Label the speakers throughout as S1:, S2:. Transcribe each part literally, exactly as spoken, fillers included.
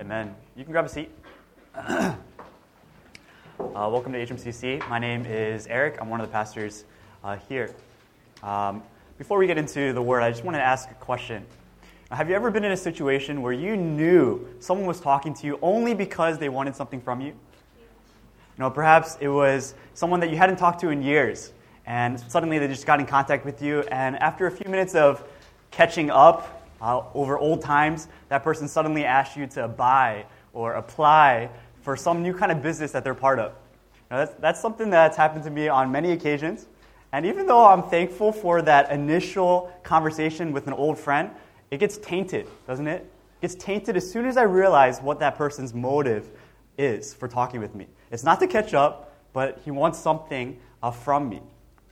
S1: Amen. You can grab a seat. uh, welcome to H M C C. My name is Eric. I'm one of the pastors uh, here. Um, before we get into the word, I just want to ask a question. Have you ever been in a situation where you knew someone was talking to you only because they wanted something from you? You know, perhaps it was someone that you hadn't talked to in years, and suddenly they just got in contact with you, and after a few minutes of catching up uh, over old times, that person suddenly asked you to buy or apply for some new kind of business that they're part of. Now, that's, that's something that's happened to me on many occasions, and even though I'm thankful for that initial conversation with an old friend, it gets tainted, doesn't it? It gets tainted as soon as I realize what that person's motive is for talking with me. It's not to catch up, but he wants something uh, from me.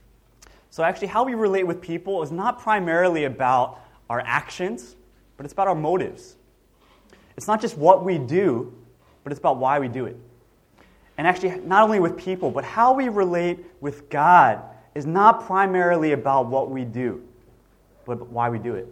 S1: So actually, how we relate with people is not primarily about our actions, but it's about our motives. It's not just what we do, but it's about why we do it. And actually, not only with people, but how we relate with God is not primarily about what we do, but why we do it.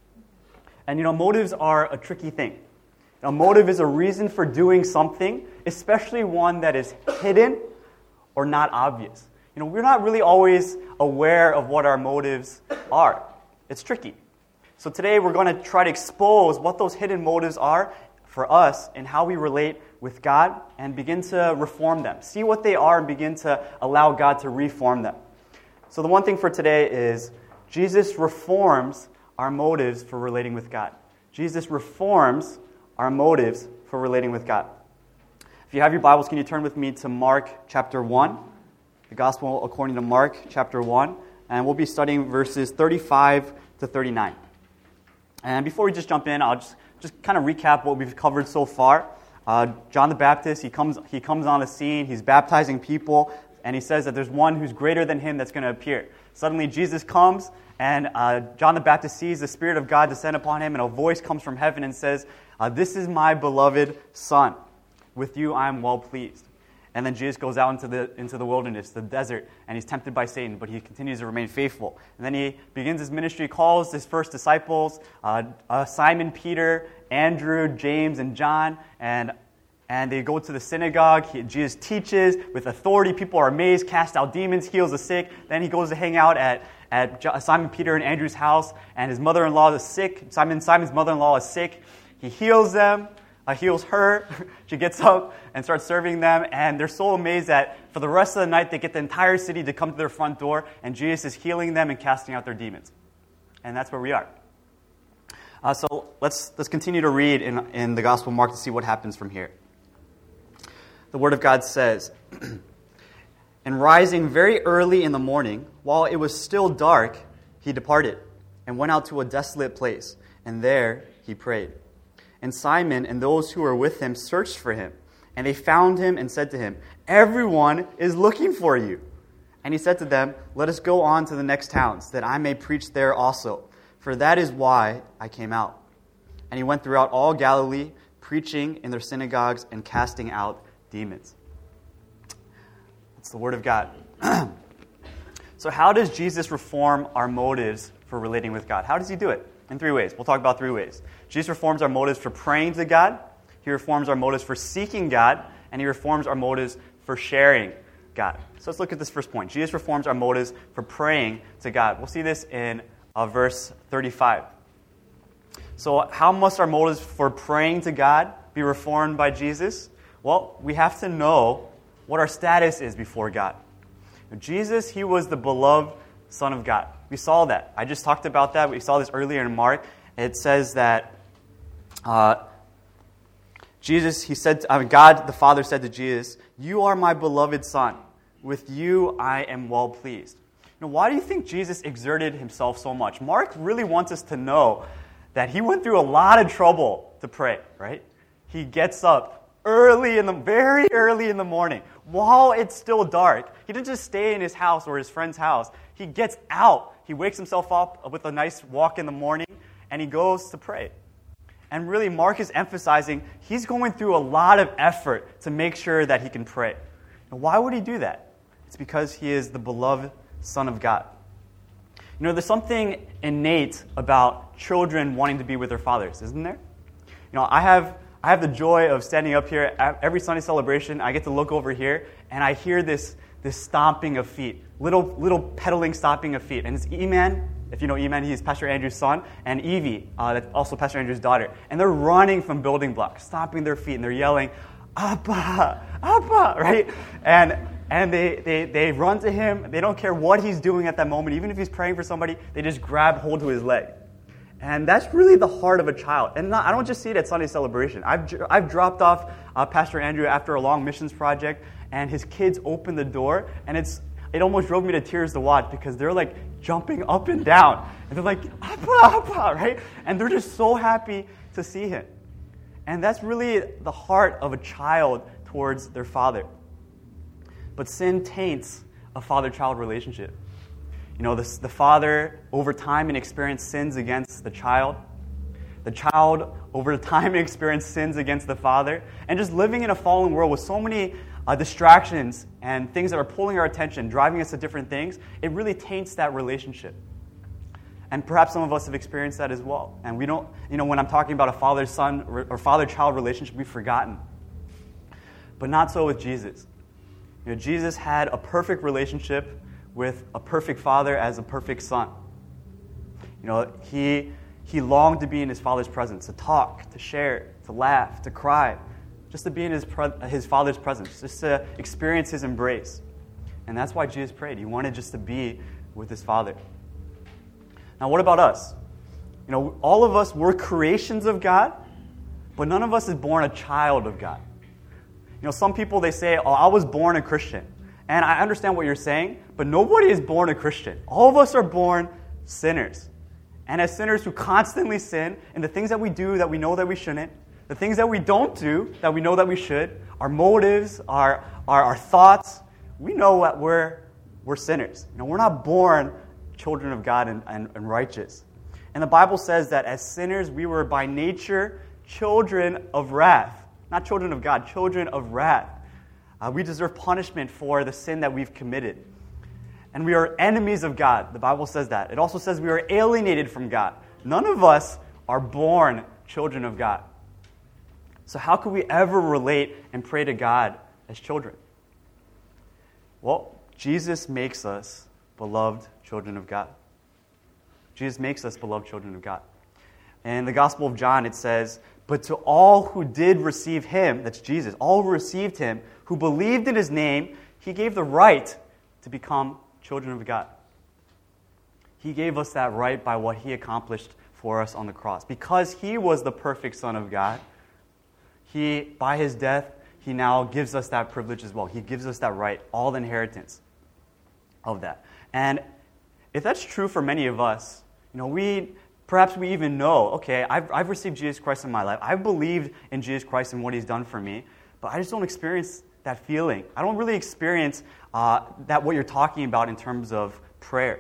S1: And you know, motives are a tricky thing. A motive is a reason for doing something, especially one that is hidden or not obvious. You know, we're not really always aware of what our motives are. It's tricky. So today we're going to try to expose what those hidden motives are for us and how we relate with God and begin to reform them. See what they are and begin to allow God to reform them. So the one thing for today is Jesus reforms our motives for relating with God. Jesus reforms our motives for relating with God. If you have your Bibles, can you turn with me to Mark chapter one? The Gospel according to Mark chapter one. And we'll be studying verses thirty-five to thirty-nine. And before we just jump in, I'll just, just kind of recap what we've covered so far. Uh, John the Baptist, he comes, he comes on the scene, he's baptizing people, and he says that there's one who's greater than him that's going to appear. Suddenly Jesus comes, and uh, John the Baptist sees the Spirit of God descend upon him, and a voice comes from heaven and says, uh, "This is my beloved Son. With you I am well pleased." And then Jesus goes out into the into the wilderness, the desert, and he's tempted by Satan, but he continues to remain faithful. And then he begins his ministry, calls his first disciples, uh, uh, Simon, Peter, Andrew, James, and John, and and they go to the synagogue. He, Jesus teaches with authority. People are amazed, cast out demons, heals the sick. Then he goes to hang out at, at Simon, Peter, and Andrew's house, and his mother-in-law is sick. Simon, Simon's mother-in-law is sick. He heals them. Uh, heals her. She gets up and starts serving them, and they're so amazed that for the rest of the night they get the entire city to come to their front door, and Jesus is healing them and casting out their demons. And that's where we are. Uh, so let's let's continue to read in, in the Gospel of Mark to see what happens from here. The Word of God says, "And rising very early in the morning, while it was still dark, he departed and went out to a desolate place, and there he prayed. And Simon and those who were with him searched for him. And they found him and said to him, 'Everyone is looking for you.' And he said to them, 'Let us go on to the next towns, that I may preach there also. For that is why I came out.' And he went throughout all Galilee, preaching in their synagogues and casting out demons." That's the Word of God. So how does Jesus reform our motives for relating with God? How does he do it? In three ways. We'll talk about three ways. Jesus reforms our motives for praying to God. He reforms our motives for seeking God. And he reforms our motives for sharing God. So let's look at this first point. Jesus reforms our motives for praying to God. We'll see this in uh, verse thirty-five. So how must our motives for praying to God be reformed by Jesus? Well, we have to know what our status is before God. Jesus, he was the beloved Son of God. We saw that. I just talked about that. We saw this earlier in Mark. It says that uh, Jesus, he said, I mean, God the Father said to Jesus, "You are my beloved Son. With you I am well pleased." Now, why do you think Jesus exerted himself so much? Mark really wants us to know that he went through a lot of trouble to pray, right? He gets up early in the, very early in the morning, while it's still dark. He didn't just stay in his house or his friend's house. He gets out. He wakes himself up with a nice walk in the morning, and he goes to pray. And really, Mark is emphasizing he's going through a lot of effort to make sure that he can pray. And why would he do that? It's because he is the beloved Son of God. You know, there's something innate about children wanting to be with their fathers, isn't there? You know, I have I have the joy of standing up here at every Sunday celebration. I get to look over here, and I hear this, this stomping of feet, little little pedaling, stomping of feet. And it's E-Man. If you know E-Man, he's Pastor Andrew's son, and Evie, uh, that's also Pastor Andrew's daughter. And they're running from building blocks, stomping their feet, and they're yelling, Abba, Abba, right? And and they, they, they run to him. They don't care what he's doing at that moment. Even if he's praying for somebody, they just grab hold to his leg. And that's really the heart of a child. And not, I don't just see it at Sunday celebration. I've, I've dropped off uh, Pastor Andrew after a long missions project, and his kids open the door, and it's it almost drove me to tears to watch because they're like jumping up and down. And they're like, Abba, Abba, right? And they're just so happy to see him. And that's really the heart of a child towards their father. But sin taints a father-child relationship. You know, the, the father, over time and experience, sins against the child. The child, over time and experience, sins against the father. And just living in a fallen world with so many uh, distractions and things that are pulling our attention, driving us to different things, it really taints that relationship. And perhaps some of us have experienced that as well. And we don't, you know, when I'm talking about a father-son or father-child relationship, we've forgotten. But not so with Jesus. You know, Jesus had a perfect relationship with a perfect father as a perfect son. You know, he he longed to be in his father's presence, to talk, to share, to laugh, to cry, just to be in his pre- his father's presence, just to experience his embrace. And that's why Jesus prayed. He wanted just to be with his father. Now, what about us? You know, all of us, we're creations of God, but none of us is born a child of God. You know, some people, they say, oh, I was born a Christian. And I understand what you're saying, but nobody is born a Christian. All of us are born sinners. And as sinners who constantly sin, and the things that we do that we know that we shouldn't, the things that we don't do that we know that we should, our motives, our our, our thoughts, we know that we're, we're sinners. You know, we're not born children of God and, and, and righteous. And the Bible says that as sinners, we were by nature children of wrath. Not children of God, children of wrath. Uh, we deserve punishment for the sin that we've committed. And we are enemies of God. The Bible says that. It also says we are alienated from God. None of us are born children of God. So how could we ever relate and pray to God as children? Well, Jesus makes us beloved children of God. Jesus makes us beloved children of God. In the Gospel of John, it says, but to all who did receive him, that's Jesus, all who received him, who believed in his name, he gave the right to become children of God. He gave us that right by what he accomplished for us on the cross. Because he was the perfect Son of God, he, by his death, he now gives us that privilege as well. He gives us that right, all the inheritance of that. And if that's true for many of us, you know, we... Perhaps we even know, okay, I've, I've received Jesus Christ in my life. I've believed in Jesus Christ and what he's done for me, but I just don't experience that feeling. I don't really experience uh, that what you're talking about in terms of prayer.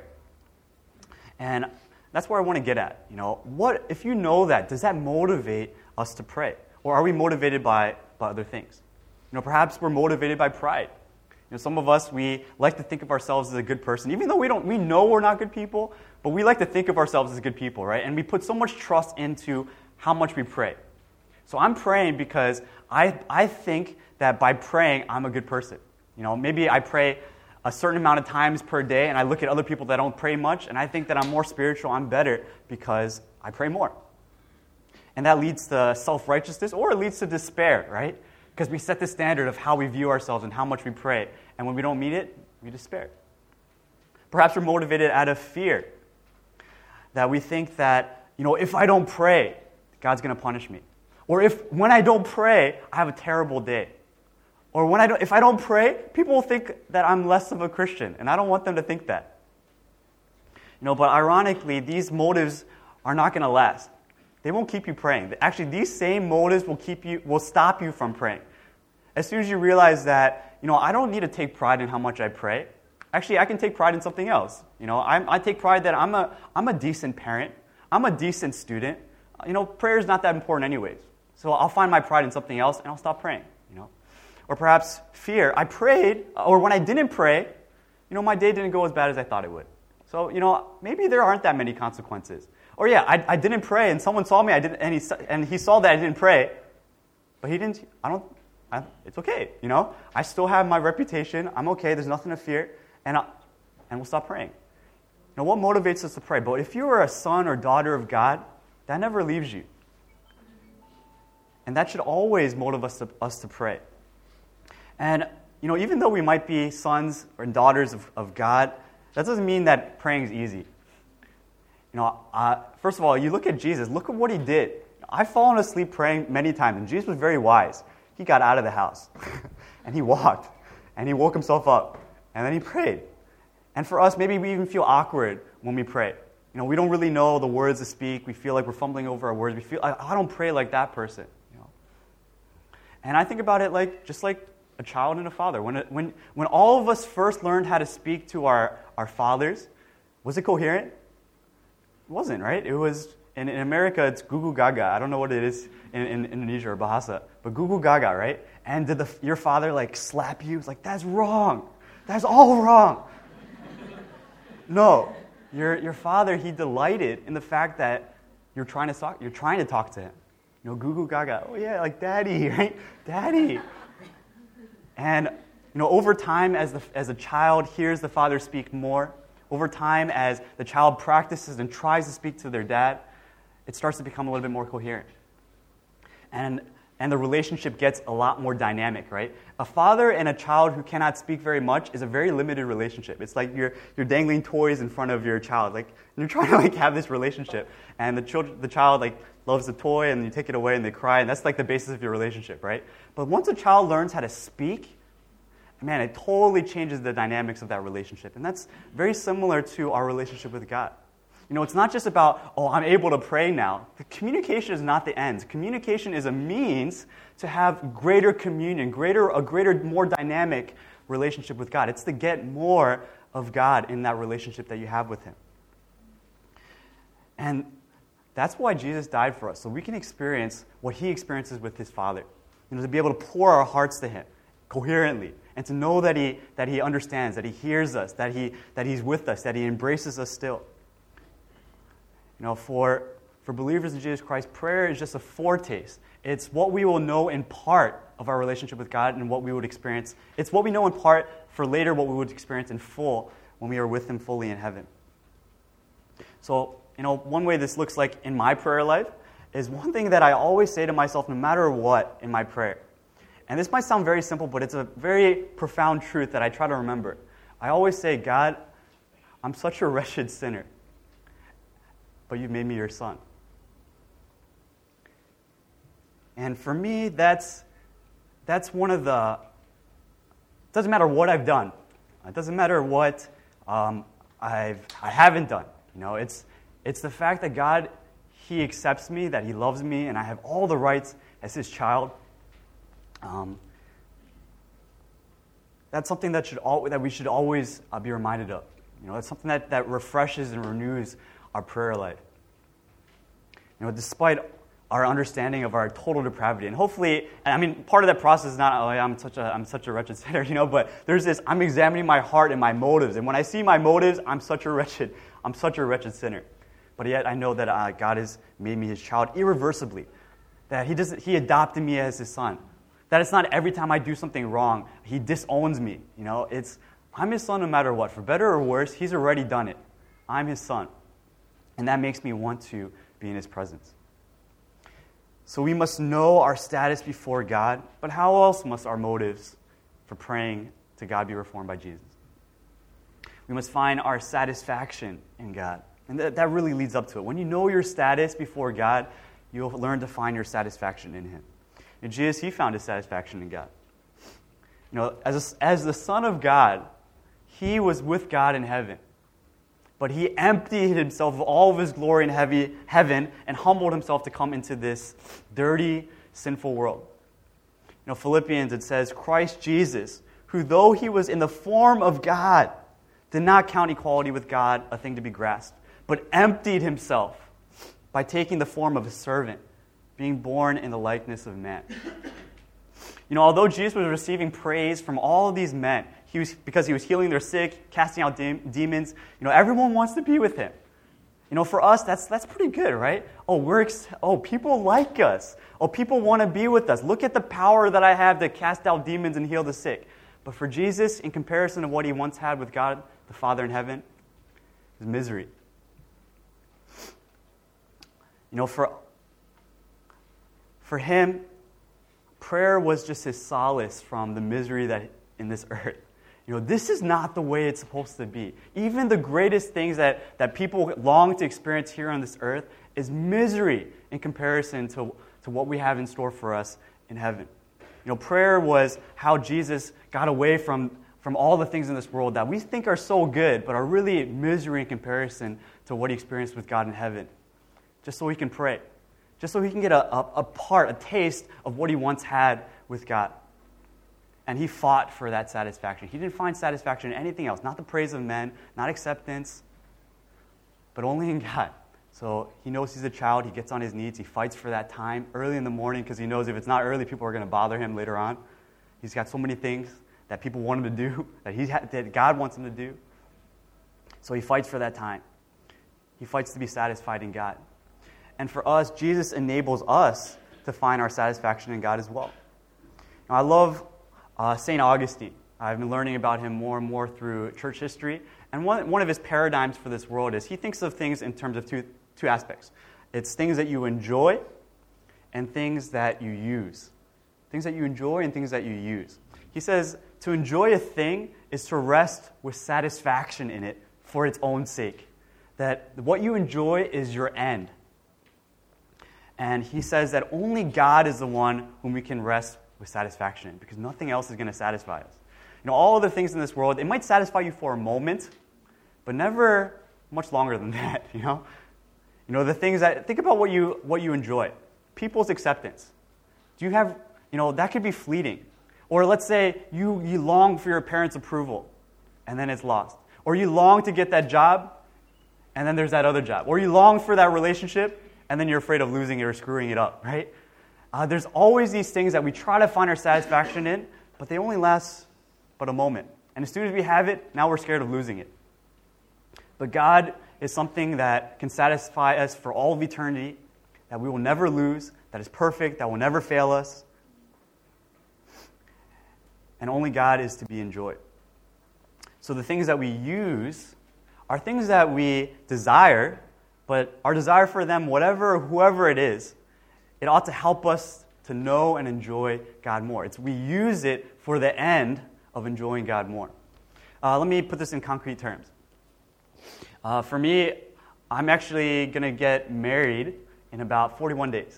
S1: And that's where I want to get at. You know, what if you know that, does that motivate us to pray? Or are we motivated by, by other things? You know, perhaps we're motivated by pride. You know, some of us, we like to think of ourselves as a good person, even though we don't, we know we're not good people, but we like to think of ourselves as good people, right? And we put so much trust into how much we pray. So I'm praying because I I think that by praying, I'm a good person. You know, maybe I pray a certain amount of times per day, and I look at other people that don't pray much, and I think that I'm more spiritual, I'm better because I pray more. And that leads to self-righteousness, or it leads to despair, right? Because we set the standard of how we view ourselves and how much we pray. And when we don't meet it, we despair. Perhaps we're motivated out of fear. That we think that, you know, if I don't pray, God's going to punish me. Or if when I don't pray, I have a terrible day. Or when I don't, if I don't pray, people will think that I'm less of a Christian. And I don't want them to think that. You know, but ironically, these motives are not going to last. They won't keep you praying. Actually, these same motives will keep you, will stop you from praying. As soon as you realize that, you know, I don't need to take pride in how much I pray. Actually, I can take pride in something else. You know, I'm, I take pride that I'm a, I'm a decent parent. I'm a decent student. You know, prayer is not that important anyways. So I'll find my pride in something else and I'll stop praying. You know, or perhaps fear. I prayed, or when I didn't pray, you know, my day didn't go as bad as I thought it would. So, you know, maybe there aren't that many consequences. Or yeah, I, I didn't pray, and someone saw me, I didn't, and he and he saw that I didn't pray. But he didn't, I don't, I, it's okay, you know? I still have my reputation. I'm okay. There's nothing to fear. And, I, and we'll stop praying. You know, what motivates us to pray? But if you are a son or daughter of God, that never leaves you. And that should always motivate us to, us to pray. And, you know, even though we might be sons or daughters of, of God, that doesn't mean that praying is easy. You know, uh, first of all, you look at Jesus. Look at what he did. I've fallen asleep praying many times, and Jesus was very wise. He got out of the house, and he walked, and he woke himself up, and then he prayed. And for us, maybe we even feel awkward when we pray. You know, we don't really know the words to speak. We feel like we're fumbling over our words. We feel, I, I don't pray like that person. You know? And I think about it like just like a child and a father. When it, when when all of us first learned how to speak to our, our fathers, was it coherent? It wasn't, right? It was, in, in America, it's gugu gaga. I don't know what it is in, in Indonesia or Bahasa, but gugu gaga, right? And did the, your father like slap you? It's like, that's wrong. That's all wrong. No. Your your father, he delighted in the fact that you're trying to talk, you're trying to talk to him. You know, gugu gaga. Oh yeah, like daddy, right? Daddy. And you know, over time, as the as a child hears the father speak more, over time as the child practices and tries to speak to their dad, it starts to become a little bit more coherent. And and the relationship gets a lot more dynamic, right? A father and a child who cannot speak very much is a very limited relationship. It's like you're you're dangling toys in front of your child, like you're trying to like have this relationship, and the child the child like loves the toy, and you take it away, and they cry, and that's like the basis of your relationship, right? But once a child learns how to speak, man, it totally changes the dynamics of that relationship, and that's very similar to our relationship with God. You know, it's not just about, oh, I'm able to pray now. The communication is not the end. Communication is a means to have greater communion, greater, a greater, more dynamic relationship with God. It's to get more of God in that relationship that you have with Him. And that's why Jesus died for us, so we can experience what He experiences with His Father. You know, to be able to pour our hearts to Him coherently, and to know that He that He understands, that He hears us, that He that He's with us, that He embraces us still. You know, for, for believers in Jesus Christ, prayer is just a foretaste. It's what we will know in part of our relationship with God and what we would experience. It's what we know in part for later what we would experience in full when we are with Him fully in heaven. So, you know, one way this looks like in my prayer life is one thing that I always say to myself no matter what in my prayer. And this might sound very simple, but it's a very profound truth that I try to remember. I always say, God, I'm such a wretched sinner, but you've made me your son. And for me, that's that's one of the, it doesn't matter what I've done. It doesn't matter what um, I've, I haven't done. You know, it's it's the fact that God, He accepts me, that He loves me, and I have all the rights as His child. Um, that's something that should al- that we should always uh, be reminded of. You know, it's something that, that refreshes and renews our prayer life. You know, despite our understanding of our total depravity, and hopefully, I mean, part of that process is not, oh, I'm such a, I'm such a wretched sinner, you know, but there's this, I'm examining my heart and my motives, and when I see my motives, I'm such a wretched, I'm such a wretched sinner. But yet, I know that uh, God has made me His child irreversibly, that He doesn't, He adopted me as His son, that it's not every time I do something wrong, He disowns me, you know, it's, I'm His son no matter what, for better or worse, He's already done it. I'm His son. And that makes me want to be in His presence. So we must know our status before God, but how else must our motives for praying to God be reformed by Jesus? We must find our satisfaction in God. And that, that really leads up to it. When you know your status before God, you'll learn to find your satisfaction in Him. And Jesus, He found His satisfaction in God. You know, as, a, as the Son of God, He was with God in heaven. But He emptied Himself of all of His glory in heavy, heaven and humbled Himself to come into this dirty, sinful world. You know, Philippians, it says, Christ Jesus, who though He was in the form of God, did not count equality with God a thing to be grasped, but emptied Himself by taking the form of a servant, being born in the likeness of man. You know, although Jesus was receiving praise from all of these men, He was, because He was healing their sick, casting out de- demons. You know, everyone wants to be with Him. You know, for us, that's that's pretty good, right? Oh, we're ex- oh, people like us. Oh, people want to be with us. Look at the power that I have to cast out demons and heal the sick. But for Jesus, in comparison to what he once had with God, the Father in heaven, is misery. You know, for, for him, prayer was just his solace from the misery that in this earth. You know, this is not the way it's supposed to be. Even the greatest things that, that people long to experience here on this earth is misery in comparison to, to what we have in store for us in heaven. You know, prayer was how Jesus got away from, from all the things in this world that we think are so good, but are really misery in comparison to what he experienced with God in heaven. Just so he can pray. Just so he can get a, a, a part, a taste of what he once had with God. And he fought for that satisfaction. He didn't find satisfaction in anything else. Not the praise of men, not acceptance, but only in God. So he knows he's a child. He gets on his knees. He fights for that time early in the morning because he knows if it's not early, people are going to bother him later on. He's got so many things that people want him to do, that, he ha- that God wants him to do. So he fights for that time. He fights to be satisfied in God. And for us, Jesus enables us to find our satisfaction in God as well. Now, I love Uh, Saint Augustine. I've been learning about him more and more through church history. And one, one of his paradigms for this world is he thinks of things in terms of two, two aspects. It's things that you enjoy and things that you use. Things that you enjoy and things that you use. He says to enjoy a thing is to rest with satisfaction in it for its own sake. That what you enjoy is your end. And he says that only God is the one whom we can rest with satisfaction in, because nothing else is going to satisfy us. You know, all of the things in this world, it might satisfy you for a moment, but never much longer than that, you know? You know, the things that, think about what you what you enjoy. People's acceptance. Do you have, you know, that could be fleeting. Or let's say you, you long for your parents' approval, and then it's lost. Or you long to get that job, and then there's that other job. Or you long for that relationship, and then you're afraid of losing it or screwing it up, right? Uh, there's always these things that we try to find our satisfaction in, but they only last but a moment. And as soon as we have it, now we're scared of losing it. But God is something that can satisfy us for all of eternity, that we will never lose, that is perfect, that will never fail us. And only God is to be enjoyed. So the things that we use are things that we desire, but our desire for them, whatever, whoever it is, it ought to help us to know and enjoy God more. It's we use it for the end of enjoying God more. Uh, let me put this in concrete terms. Uh, for me, I'm actually going to get married in about forty-one days.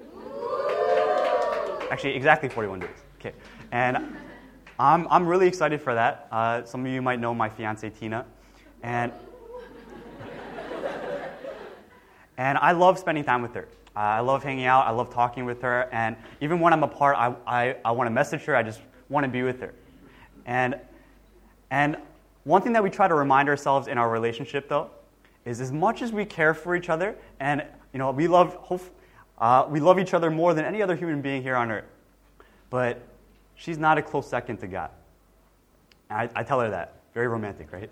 S1: Actually, exactly forty-one days. Okay, and I'm I'm really excited for that. Uh, some of you might know my fiancée Tina, and and I love spending time with her. Uh, I love hanging out. I love talking with her. And even when I'm apart, I, I, I want to message her. I just want to be with her. And, and one thing that we try to remind ourselves in our relationship, though, is as much as we care for each other, and you know we love, uh, we love each other more than any other human being here on earth, but she's not a close second to God. And I, I tell her that. Very romantic, right?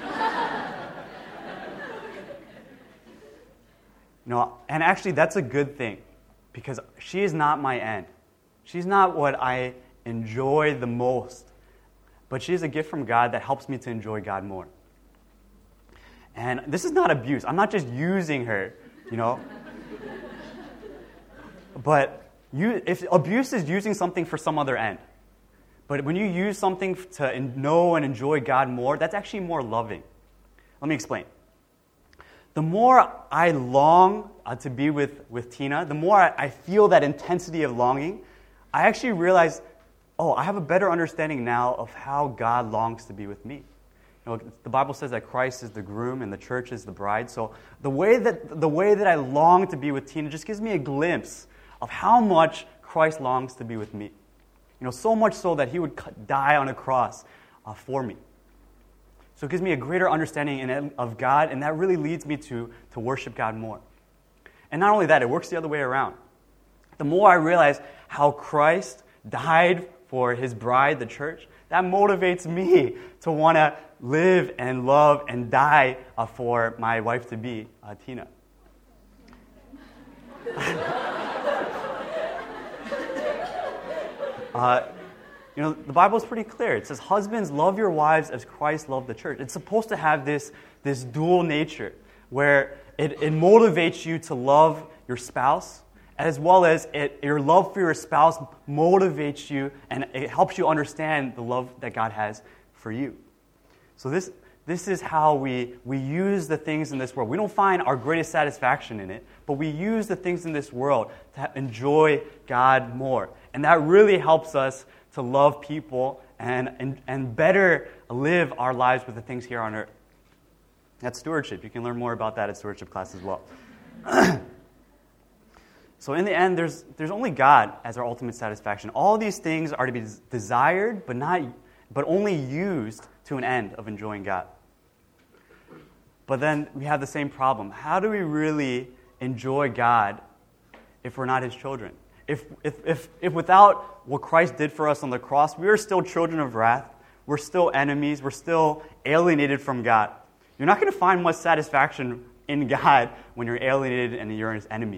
S1: You know, and actually that's a good thing, because she is not my end. She's not what I enjoy the most, but she is a gift from God that helps me to enjoy God more. And this is not abuse. I'm not just using her, you know. But you, if abuse is using something for some other end, but when you use something to know and enjoy God more, that's actually more loving. Let me explain. The more I long uh, to be with, with Tina, the more I, I feel that intensity of longing, I actually realize, oh, I have a better understanding now of how God longs to be with me. You know, the Bible says that Christ is the groom and the church is the bride. So the way that the way that I long to be with Tina just gives me a glimpse of how much Christ longs to be with me. You know, so much so that he would die on a cross uh, for me. So it gives me a greater understanding in, of God, and that really leads me to, to worship God more. And not only that, it works the other way around. The more I realize how Christ died for his bride, the church, that That motivates me to want to live and love and die uh, for my wife-to-be, uh, Tina. uh, you know, the Bible is pretty clear. It says, husbands, love your wives as Christ loved the church. It's supposed to have this, this dual nature where it, it motivates you to love your spouse, as well as it, your love for your spouse motivates you and it helps you understand the love that God has for you. So this, this is how we, we use the things in this world. We don't find our greatest satisfaction in it, but we use the things in this world to enjoy God more. And that really helps us to love people and, and, and better live our lives with the things here on earth. That's stewardship. You can learn more about that at stewardship class as well. So in the end, there's, there's only God as our ultimate satisfaction. All these things are to be desired, but not, but only used to an end of enjoying God. But then we have the same problem. How do we really enjoy God if we're not His children? If, if, if, if without what Christ did for us on the cross, we are still children of wrath, we're still enemies, we're still alienated from God. You're not going to find much satisfaction in God when you're alienated and you're His enemy.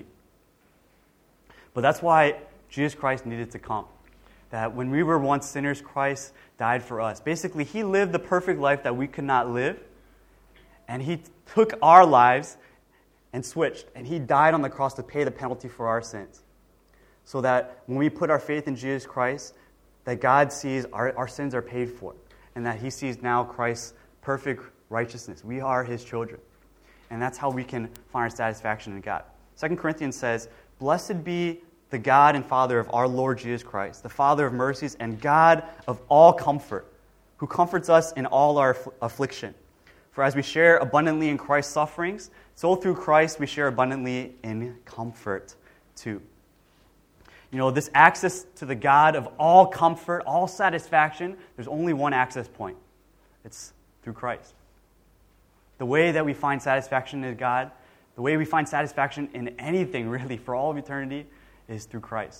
S1: But that's why Jesus Christ needed to come. That when we were once sinners, Christ died for us. Basically, He lived the perfect life that we could not live. And He took our lives and switched. And He died on the cross to pay the penalty for our sins. So that when we put our faith in Jesus Christ, that God sees our, our sins are paid for. And that He sees now Christ's perfect righteousness. We are His children. And that's how we can find our satisfaction in God. Second Corinthians says, "Blessed be the God and Father of our Lord Jesus Christ, the Father of mercies and God of all comfort, who comforts us in all our aff- affliction. For as we share abundantly in Christ's sufferings, so through Christ we share abundantly in comfort too." You know, this access to the God of all comfort, all satisfaction, there's only one access point. It's through Christ. The way that we find satisfaction in God, the way we find satisfaction in anything really for all of eternity, is through Christ.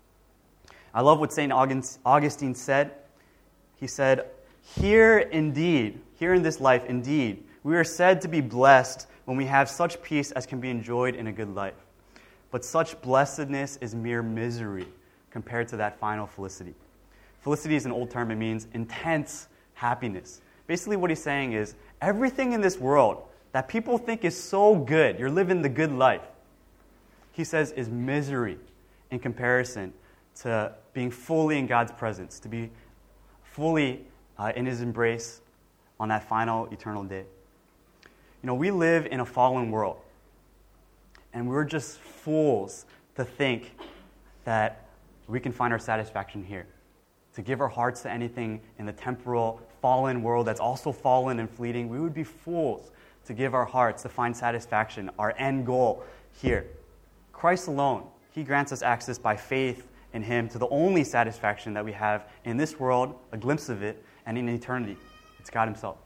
S1: I love what Saint Augustine said. He said, "Here indeed, here in this life indeed, we are said to be blessed when we have such peace as can be enjoyed in a good life. But such blessedness is mere misery compared to that final felicity." Felicity is an old term. It means intense happiness. Basically what he's saying is, everything in this world that people think is so good, you're living the good life, he says is misery in comparison to being fully in God's presence, to be fully uh, in His embrace on that final eternal day. You know, we live in a fallen world, and we're just fools to think that we can find our satisfaction here, to give our hearts to anything in the temporal, fallen world that's also fallen and fleeting. We would be fools to give our hearts to find satisfaction, our end goal here. Christ alone, He grants us access by faith in Him to the only satisfaction that we have in this world, a glimpse of it, and in eternity. It's God Himself.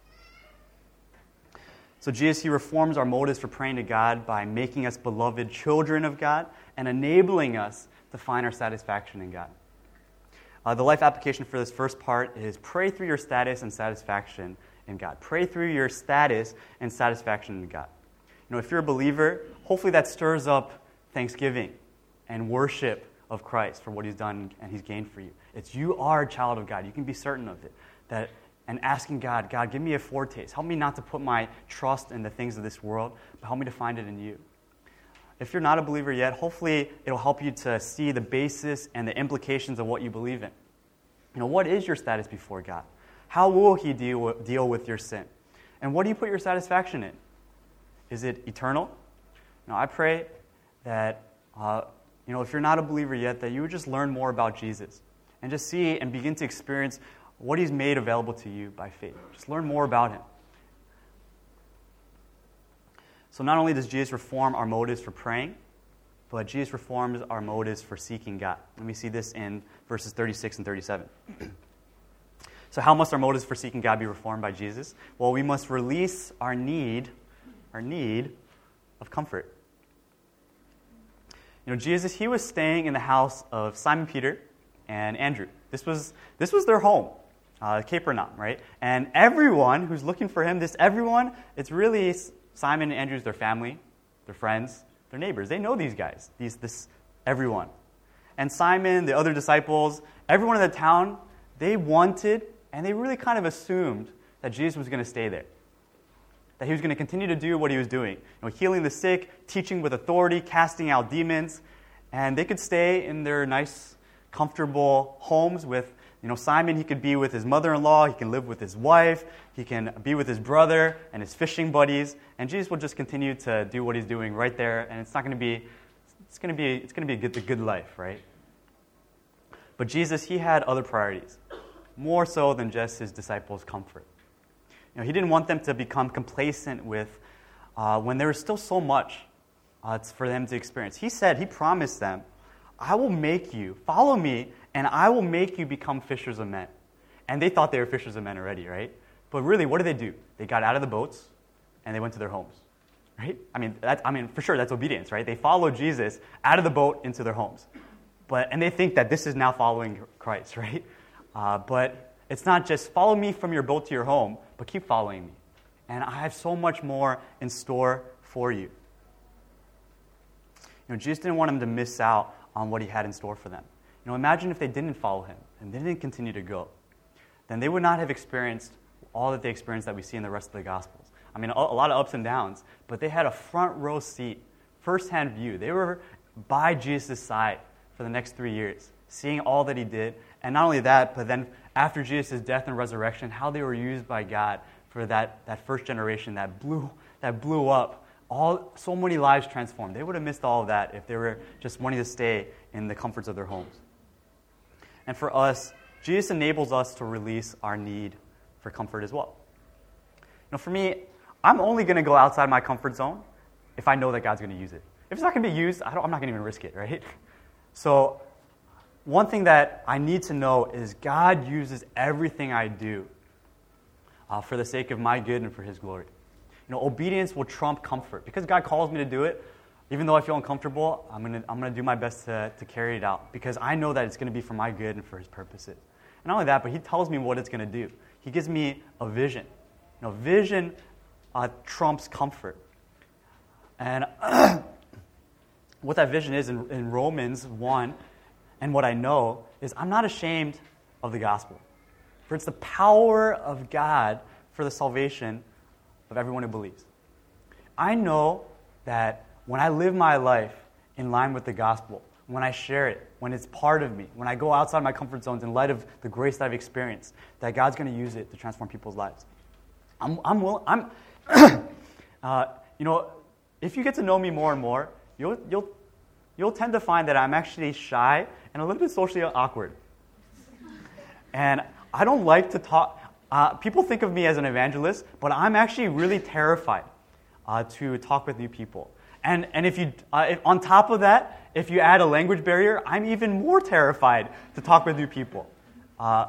S1: So Jesus, He reforms our motives for praying to God by making us beloved children of God and enabling us to find our satisfaction in God. Uh, the life application for this first part is pray through your status and satisfaction in God. Pray through your status and satisfaction in God. You know, if you're a believer, hopefully that stirs up thanksgiving and worship of Christ for what He's done and He's gained for you. It's you are a child of God. You can be certain of it. That and asking God, God, give me a foretaste. Help me not to put my trust in the things of this world, but help me to find it in you. If you're not a believer yet, hopefully it'll help you to see the basis and the implications of what you believe in. You know, what is your status before God? How will He deal with, deal with your sin? And what do you put your satisfaction in? Is it eternal? Now, I pray that, uh, you know, if you're not a believer yet, that you would just learn more about Jesus and just see and begin to experience what He's made available to you by faith. Just learn more about Him. So not only does Jesus reform our motives for praying, but Jesus reforms our motives for seeking God. Let me see this in verses thirty-six and thirty-seven. So how must our motives for seeking God be reformed by Jesus? Well, we must release our need, our need of comfort. You know, Jesus, He was staying in the house of Simon Peter and Andrew. This was, this was their home. uh, Capernaum, right? And everyone who's looking for him, this everyone, it's really Simon and Andrew's, their family, their friends, their neighbors. They know these guys, these this everyone. And Simon, the other disciples, everyone in the town, they wanted and they really kind of assumed that Jesus was going to stay there, that he was going to continue to do what he was doing, you know, healing the sick, teaching with authority, casting out demons, and they could stay in their nice, comfortable homes with, you know, Simon, he could be with his mother-in-law, he can live with his wife, he can be with his brother and his fishing buddies, and Jesus will just continue to do what he's doing right there, and it's not going to be, it's going to be, it's going to be a good, the good life, right? But Jesus, he had other priorities, more so than just his disciples' comfort. You know, he didn't want them to become complacent with uh, when there was still so much uh, for them to experience. He said, he promised them, I will make you, follow me, and I will make you become fishers of men. And they thought they were fishers of men already, right? But really, what did they do? They got out of the boats, and they went to their homes, right? I mean, that's, I mean, for sure, that's obedience, right? They followed Jesus out of the boat into their homes. But and they think that this is now following Christ, right? Uh, but it's not just follow me from your boat to your home, but keep following me. And I have so much more in store for you. You know, Jesus didn't want them to miss out on what he had in store for them. You know, imagine if they didn't follow him and they didn't continue to go. Then they would not have experienced all that they experienced that we see in the rest of the Gospels. I mean, a, a lot of ups and downs, but they had a front row seat, firsthand view. They were by Jesus' side for the next three years, seeing all that he did. And not only that, but then after Jesus' death and resurrection, how they were used by God for that, that first generation that blew, that blew up. All, so many lives transformed. They would have missed all of that if they were just wanting to stay in the comforts of their homes. And for us, Jesus enables us to release our need for comfort as well. You know, for me, I'm only going to go outside my comfort zone if I know that God's going to use it. If it's not going to be used, I don't, I'm not going to even risk it, right? So one thing that I need to know is God uses everything I do uh, for the sake of my good and for his glory. You know, obedience will trump comfort. Because God calls me to do it, even though I feel uncomfortable, I'm going to I'm going to do my best to, to carry it out because I know that it's going to be for my good and for his purposes. And not only that, but he tells me what it's going to do. He gives me a vision. You know, vision uh, trumps comfort. And what that vision is in, in Romans one, and what I know is I'm not ashamed of the gospel. For it's the power of God for the salvation of everyone who believes. I know that when I live my life in line with the gospel, when I share it, when it's part of me, when I go outside my comfort zones in light of the grace that I've experienced, that God's going to use it to transform people's lives. I'm, I'm willing, I'm, uh, you know, if you get to know me more and more, you'll, you'll, you'll tend to find that I'm actually shy and a little bit socially awkward. And I don't like to talk. Uh, people think of me as an evangelist, but I'm actually really terrified uh, to talk with new people. And and if you, uh, if, on top of that, if you add a language barrier, I'm even more terrified to talk with new people. Uh,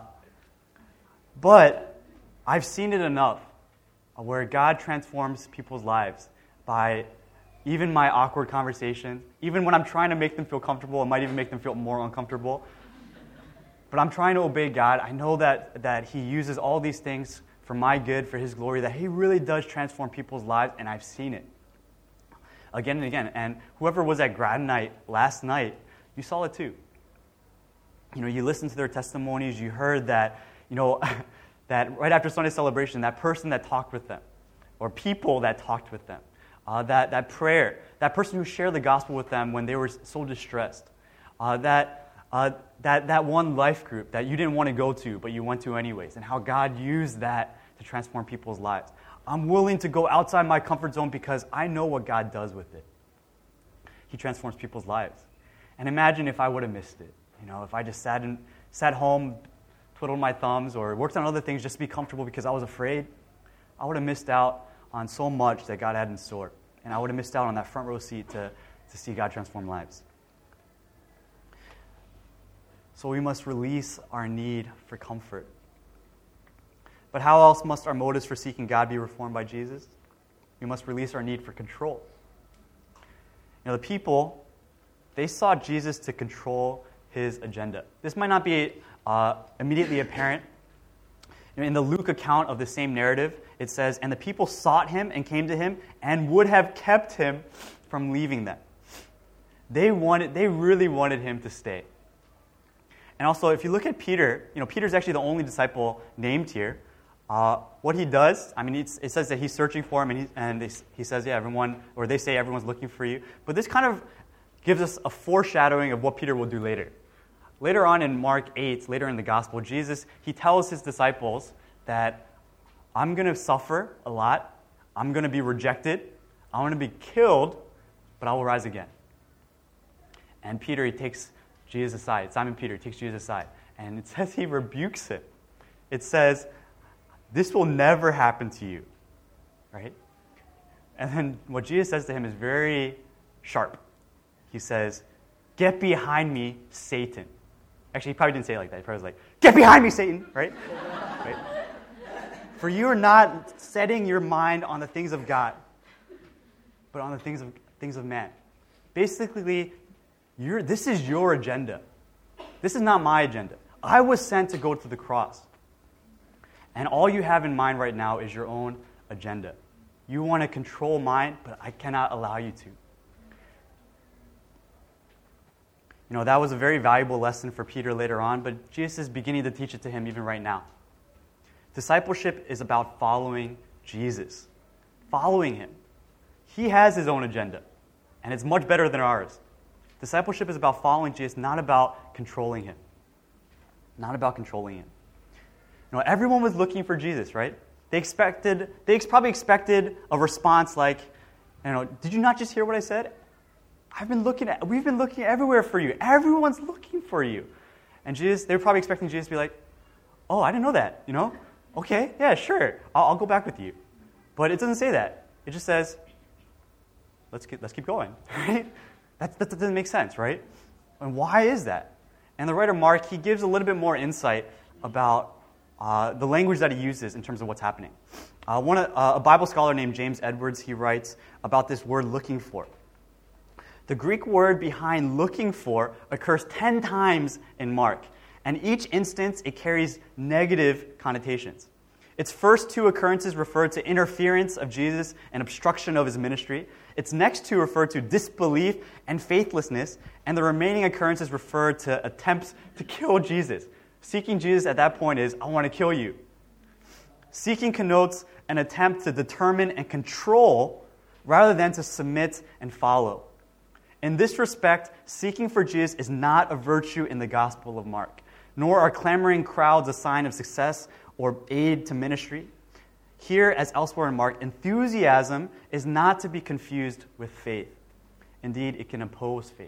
S1: but I've seen it enough where God transforms people's lives by even my awkward conversations, even when I'm trying to make them feel comfortable, it might even make them feel more uncomfortable. But I'm trying to obey God. I know that, that he uses all these things for my good, for his glory, that he really does transform people's lives, and I've seen it again and again. And whoever was at grad night last night, you saw it too. You know, you listened to their testimonies, you heard that, you know, that right after Sunday celebration, that person that talked with them, or people that talked with them, uh, that, that prayer, that person who shared the gospel with them when they were so distressed, uh, that Uh, that, that one life group that you didn't want to go to, but you went to anyways, and how God used that to transform people's lives. I'm willing to go outside my comfort zone because I know what God does with it. He transforms people's lives. And imagine if I would have missed it. You know, if I just sat in, sat home, twiddled my thumbs, or worked on other things just to be comfortable because I was afraid, I would have missed out on so much that God had in store. And I would have missed out on that front row seat to, to see God transform lives. So we must release our need for comfort. But how else must our motives for seeking God be reformed by Jesus? We must release our need for control. You know, the people, they sought Jesus to control his agenda. This might not be uh, immediately apparent You know, in the Luke account of the same narrative, it says, "And the people sought him and came to him and would have kept him from leaving them." They wanted, they really wanted him to stay. And also, if you look at Peter, you know, Peter's actually the only disciple named here. Uh, what he does, I mean, it's, it says that he's searching for him, and, he, and they, he says, yeah, everyone, or they say everyone's looking for you. But this kind of gives us a foreshadowing of what Peter will do later. Later on in Mark eight, later in the gospel, Jesus, he tells his disciples that I'm going to suffer a lot, I'm going to be rejected, I'm going to be killed, but I will rise again. And Peter, he takes Jesus aside. Simon Peter takes Jesus aside. And it says he rebukes him. It says, this will never happen to you. Right? And then what Jesus says to him is very sharp. He says, get behind me, Satan. Actually, he probably didn't say it like that. He probably was like, get behind me, Satan. Right? Right? For you are not setting your mind on the things of God, but on the things of things of man. Basically, You're, this is your agenda. This is not my agenda. I was sent to go to the cross. And all you have in mind right now is your own agenda. You want to control mine, but I cannot allow you to. You know, that was a very valuable lesson for Peter later on, but Jesus is beginning to teach it to him even right now. Discipleship is about following Jesus. Following him. He has his own agenda, and it's much better than ours. Discipleship is about following Jesus, not about controlling him. Not about controlling him. You know, everyone was looking for Jesus, right? They expected, they ex- probably expected a response like, you know, did you not just hear what I said? I've been looking at, we've been looking everywhere for you. Everyone's looking for you. And Jesus, they were probably expecting Jesus to be like, oh, I didn't know that, you know? Okay, yeah, sure, I'll, I'll go back with you. But it doesn't say that. It just says, let's keep, let's keep going, right? That, that doesn't make sense, right? And why is that? And the writer Mark, he gives a little bit more insight about uh, the language that he uses in terms of what's happening. Uh, one, uh, a Bible scholar named James Edwards, he writes about this word looking for. The Greek word behind looking for occurs ten times in Mark, and each instance it carries negative connotations. Its first two occurrences refer to interference of Jesus and obstruction of his ministry. Its next two refer to disbelief and faithlessness, and the remaining occurrences refer to attempts to kill Jesus. Seeking Jesus at that point is, I want to kill you. Seeking connotes an attempt to determine and control rather than to submit and follow. In this respect, seeking for Jesus is not a virtue in the Gospel of Mark, nor are clamoring crowds a sign of success or aid to ministry. Here, as elsewhere in Mark, enthusiasm is not to be confused with faith. Indeed, it can oppose faith.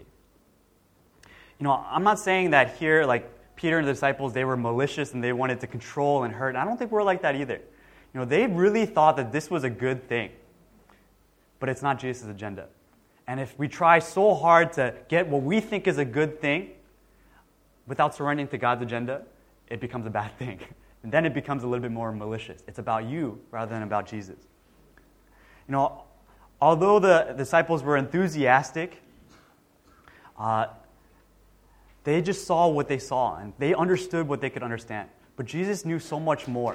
S1: You know, I'm not saying that here, like Peter and the disciples, they were malicious and they wanted to control and hurt. I don't think we're like that either. You know, they really thought that this was a good thing. But it's not Jesus' agenda. And if we try so hard to get what we think is a good thing without surrendering to God's agenda, it becomes a bad thing. And then it becomes a little bit more malicious. It's about you rather than about Jesus. You know, although the disciples were enthusiastic, uh, they just saw what they saw, and they understood what they could understand. But Jesus knew so much more.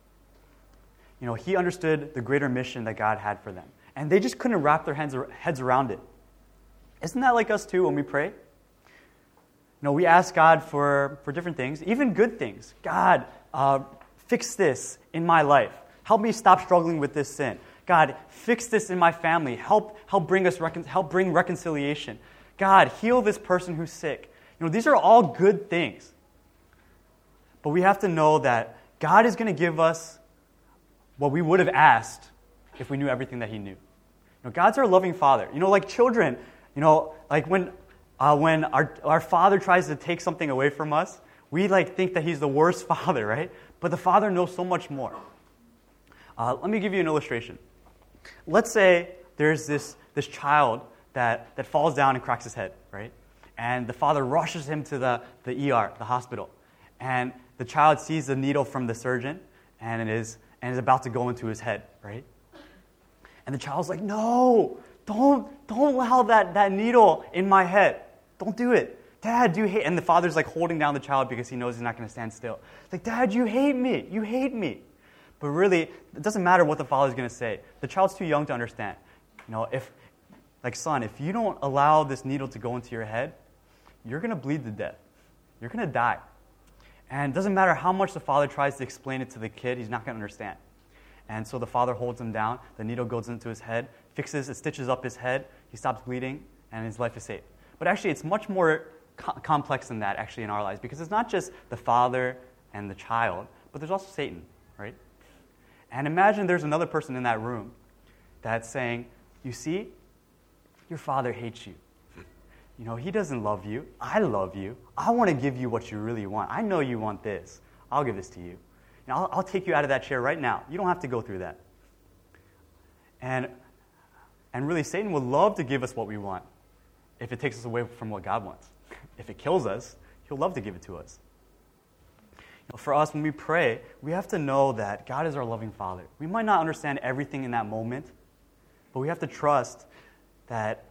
S1: You know, he understood the greater mission that God had for them. And they just couldn't wrap their heads, heads around it. Isn't that like us too when we pray? You know, we ask God for, for different things, even good things. God, uh, fix this in my life. Help me stop struggling with this sin. God, fix this in my family. Help, help bring us recon- help bring reconciliation. God, heal this person who's sick. You know, these are all good things. But we have to know that God is going to give us what we would have asked if we knew everything that he knew. You know, God's our loving Father. You know, like children, you know, like when uh, when our our Father tries to take something away from us, we like think that he's the worst father, right? But the Father knows so much more. Uh, let me give you an illustration. Let's say there's this this child that, that falls down and cracks his head, right? And the father rushes him to the, the E R, the hospital. And the child sees the needle from the surgeon and it is and is about to go into his head, right? And the child's like, no, don't, don't allow that, that needle in my head. Don't do it. Dad, do you hate? And the father's like holding down the child because he knows he's not going to stand still. It's like, Dad, you hate me. You hate me. But really, it doesn't matter what the father's going to say. The child's too young to understand. You know, if, like, son, if you don't allow this needle to go into your head, you're going to bleed to death. You're going to die. And it doesn't matter how much the father tries to explain it to the kid, he's not going to understand. And so the father holds him down. The needle goes into his head, fixes, it stitches up his head. He stops bleeding, and his life is saved. But actually, it's much more co- complex than that, actually, in our lives, because it's not just the father and the child, but there's also Satan, right? And imagine there's another person in that room that's saying, you see, your father hates you. You know, he doesn't love you. I love you. I want to give you what you really want. I know you want this. I'll give this to you. You know, I'll, I'll take you out of that chair right now. You don't have to go through that. And, and really, Satan would love to give us what we want if it takes us away from what God wants. If it kills us, he'll love to give it to us. You know, for us, when we pray, we have to know that God is our loving Father. We might not understand everything in that moment, but we have to trust that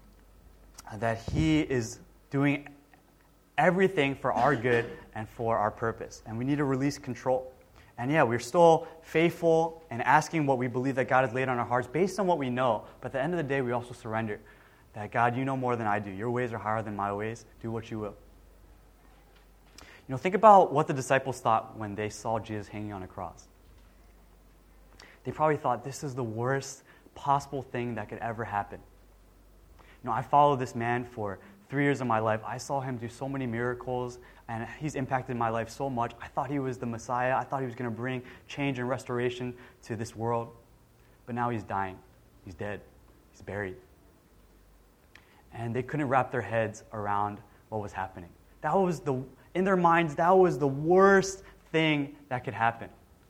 S1: that he is doing everything for our good and for our purpose. And we need to release control. And yeah, we're still faithful and asking what we believe that God has laid on our hearts based on what we know. But at the end of the day, we also surrender. That God, you know more than I do. Your ways are higher than my ways. Do what you will. You know, think about what the disciples thought when they saw Jesus hanging on a cross. They probably thought, this is the worst possible thing that could ever happen. You know, I followed this man for three years of my life. I saw him do so many miracles, and he's impacted my life so much. I thought he was the Messiah. I thought he was going to bring change and restoration to this world. But now he's dying. He's dead. He's buried. And they couldn't wrap their heads around what was happening. That was the, in their minds, that was the worst thing that could happen.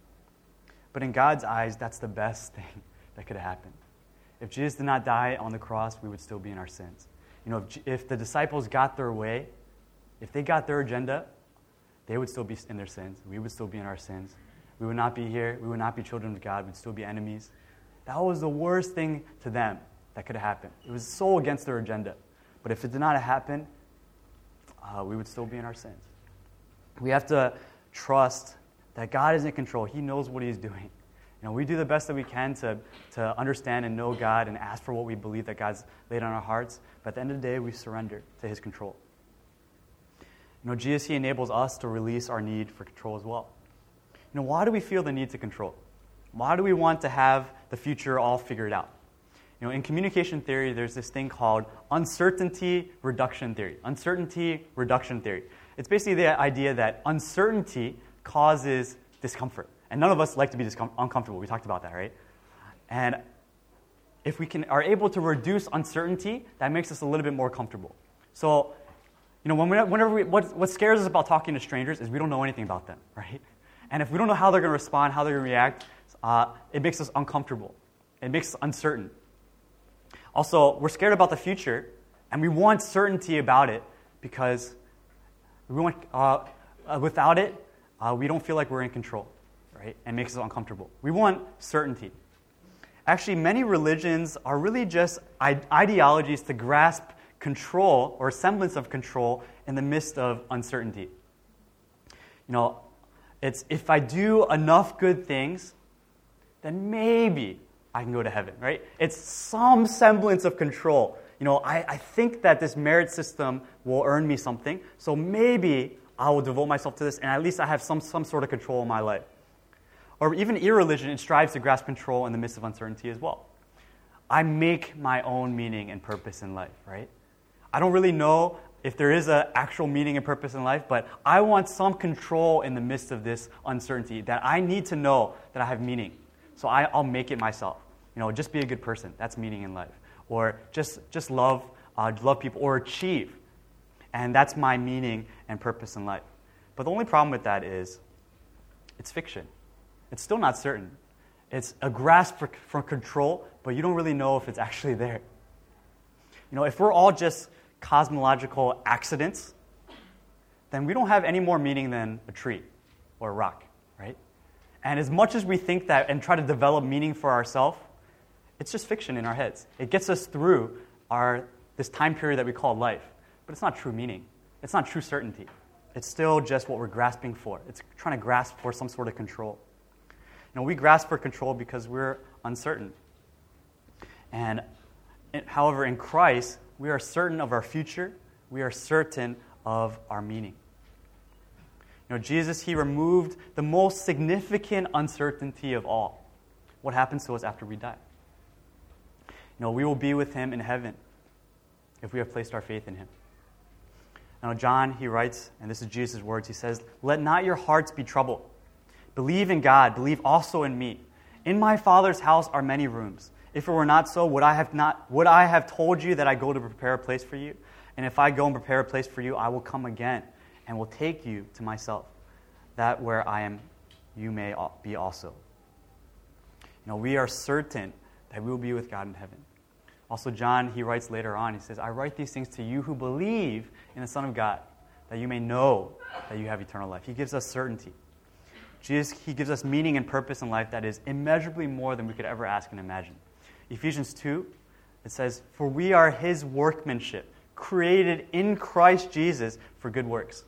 S1: But in God's eyes, that's the best thing that could happen. If Jesus did not die on the cross, we would still be in our sins. You know, if, if the disciples got their way, if they got their agenda, they would still be in their sins. We would still be in our sins. We would not be here. We would not be children of God. We'd still be enemies. That was the worst thing to them that could have happened. It was so against their agenda. But if it did not happen, uh, we would still be in our sins. We have to trust that God is in control. He knows what he's doing. You know, we do the best that we can to, to understand and know God and ask for what we believe that God's laid on our hearts. But at the end of the day, we surrender to his control. You know, G S C enables us to release our need for control as well. You know, why do we feel the need to control? Why do we want to have the future all figured out? You know, in communication theory, there's this thing called uncertainty reduction theory. Uncertainty reduction theory. It's basically the idea that uncertainty causes discomfort. And none of us like to be discom- uncomfortable. We talked about that, right? And if we can are able to reduce uncertainty, that makes us a little bit more comfortable. So, you know, when we, whenever we, what, what scares us about talking to strangers is we don't know anything about them, right? And if we don't know how they're going to respond, how they're going to react, uh, it makes us uncomfortable. It makes us uncertain. Also, we're scared about the future, and we want certainty about it because we want uh, uh, without it, uh, we don't feel like we're in control. Right? And makes us uncomfortable. We want certainty. Actually, many religions are really just ideologies to grasp control or semblance of control in the midst of uncertainty. You know, it's if I do enough good things, then maybe I can go to heaven, right? It's some semblance of control. You know, I, I think that this merit system will earn me something, so maybe I will devote myself to this, and at least I have some, some sort of control in my life. Or even irreligion, it strives to grasp control in the midst of uncertainty as well. I make my own meaning and purpose in life, right? I don't really know if there is an actual meaning and purpose in life, but I want some control in the midst of this uncertainty, that I need to know that I have meaning. So I, I'll make it myself. You know, just be a good person. That's meaning in life. Or just, just love, uh, love people, or achieve. And that's my meaning and purpose in life. But the only problem with that is it's fiction. It's still not certain. It's a grasp for, for control, but you don't really know if it's actually there. You know, if we're all just cosmological accidents, then we don't have any more meaning than a tree or a rock, right? And as much as we think that and try to develop meaning for ourselves, it's just fiction in our heads. It gets us through our this time period that we call life, but it's not true meaning. it's not true certainty. It's still just what we're grasping for. It's trying to grasp for some sort of control. You know, we grasp for control because we're uncertain. And however, in Christ, we are certain of our future. We are certain of our meaning. You know, Jesus, he removed the most significant uncertainty of all. What happens to us after we die? You know, we will be with him in heaven if we have placed our faith in him. Now, John, he writes, and this is Jesus' words, he says, "Let not your hearts be troubled. Believe in God, believe also in me. In my Father's house are many rooms. If it were not so, would I have not would I have told you that I go to prepare a place for you? And if I go and prepare a place for you, I will come again and will take you to myself, that where I am, you may be also." You know, we are certain that we will be with God in heaven. Also, John, he writes later on, he says, "I write these things to you who believe in the Son of God, that you may know that you have eternal life." He gives us certainty. Jesus, he gives us meaning and purpose in life that is immeasurably more than we could ever ask and imagine. Ephesians two, it says, "For we are his workmanship, created in Christ Jesus for good works,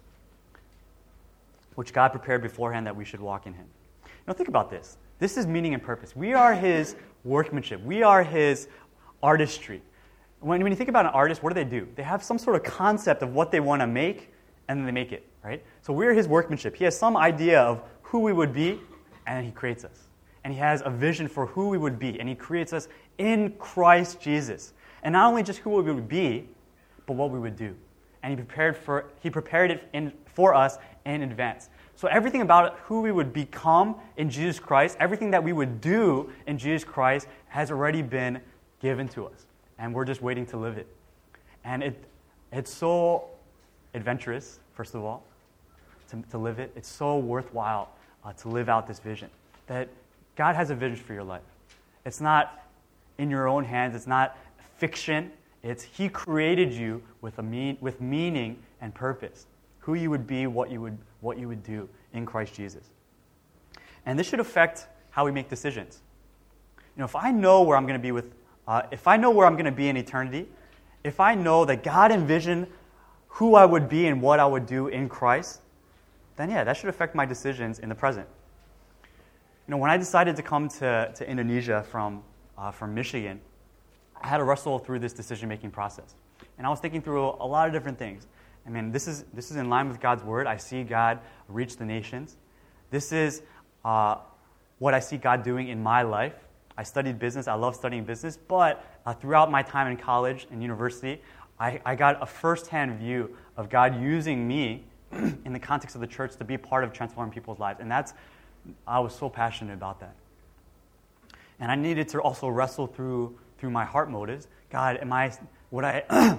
S1: which God prepared beforehand that we should walk in him." Now think about this. This is meaning and purpose. We are his workmanship. We are his artistry. When, when you think about an artist, what do they do? They have some sort of concept of what they want to make, and then they make it, right? So we're his workmanship. He has some idea of who we would be, and then he creates us. And he has a vision for who we would be, and he creates us in Christ Jesus. And not only just who we would be, but what we would do. And he prepared for he prepared it in, for us in advance. So everything about who we would become in Jesus Christ, everything that we would do in Jesus Christ has already been given to us. And we're just waiting to live it. And it it's so adventurous, first of all, to, to live it. It's so worthwhile uh, to live out this vision. That God has a vision for your life. It's not in your own hands. It's not fiction. It's he created you with a mean, with meaning and purpose. Who you would be, what you would what you would do in Christ Jesus. And this should affect how we make decisions. You know, if I know where I'm going to be with, uh, if I know where I'm going to be in eternity, if I know that God envisioned who I would be and what I would do in Christ, then yeah, that should affect my decisions in the present. You know, when I decided to come to, to Indonesia from uh, from Michigan, I had to wrestle through this decision-making process. And I was thinking through a lot of different things. I mean, this is this is in line with God's word. I see God reach the nations. This is uh, what I see God doing in my life. I studied business. I love studying business. But uh, throughout my time in college and university, I, I got a first-hand view of God using me in the context of the church to be part of transforming people's lives. And that's, I was so passionate about that. And I needed to also wrestle through through my heart motives. God, am I, would I, uh,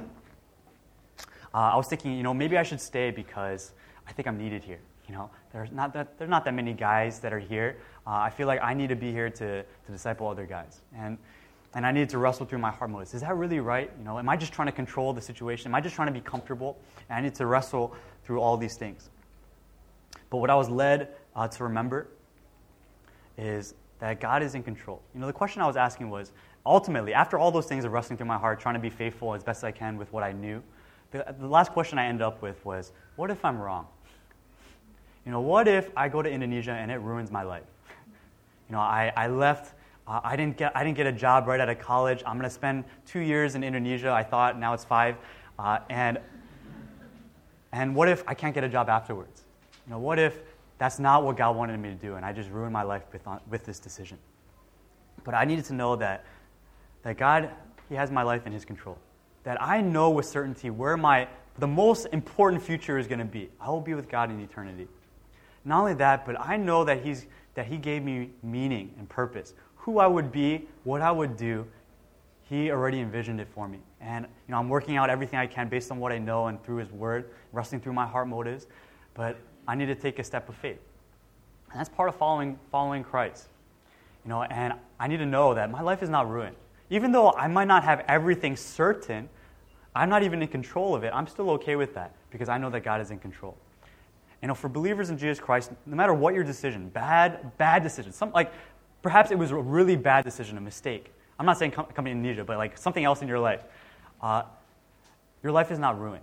S1: I was thinking, you know, maybe I should stay because I think I'm needed here. You know, there's not that there's not that many guys that are here. Uh, I feel like I need to be here to, to disciple other guys. And and I needed to wrestle through my heart motives. Is that really right? You know, am I just trying to control the situation? Am I just trying to be comfortable? And I need to wrestle through all these things. But what I was led uh, to remember is that God is in control. You know, the question I was asking was, ultimately, after all those things of wrestling through my heart, trying to be faithful as best I can with what I knew, the, the last question I ended up with was, what if I'm wrong? You know, what if I go to Indonesia and it ruins my life? You know, I, I left, uh, I didn't get I didn't get a job right out of college. I'm going to spend two years in Indonesia. I thought, now it's five. Uh, and and what if I can't get a job afterwards? You know, what if that's not what God wanted me to do and I just ruined my life with, with this decision? But I needed to know that that God, he has my life in his control. That I know with certainty where my the most important future is going to be. I will be with God in eternity. Not only that, but I know that he's that he gave me meaning and purpose. Who I would be, what I would do, he already envisioned it for me. And you know, I'm working out everything I can based on what I know and through his word, wrestling through my heart motives. But I need to take a step of faith. And that's part of following following Christ. You know, and I need to know that my life is not ruined. Even though I might not have everything certain, I'm not even in control of it. I'm still okay with that because I know that God is in control. You know, for believers in Jesus Christ, no matter what your decision, bad, bad decision, some like perhaps it was a really bad decision, a mistake. I'm not saying come, come to Indonesia, but like something else in your life. Uh, your life is not ruined.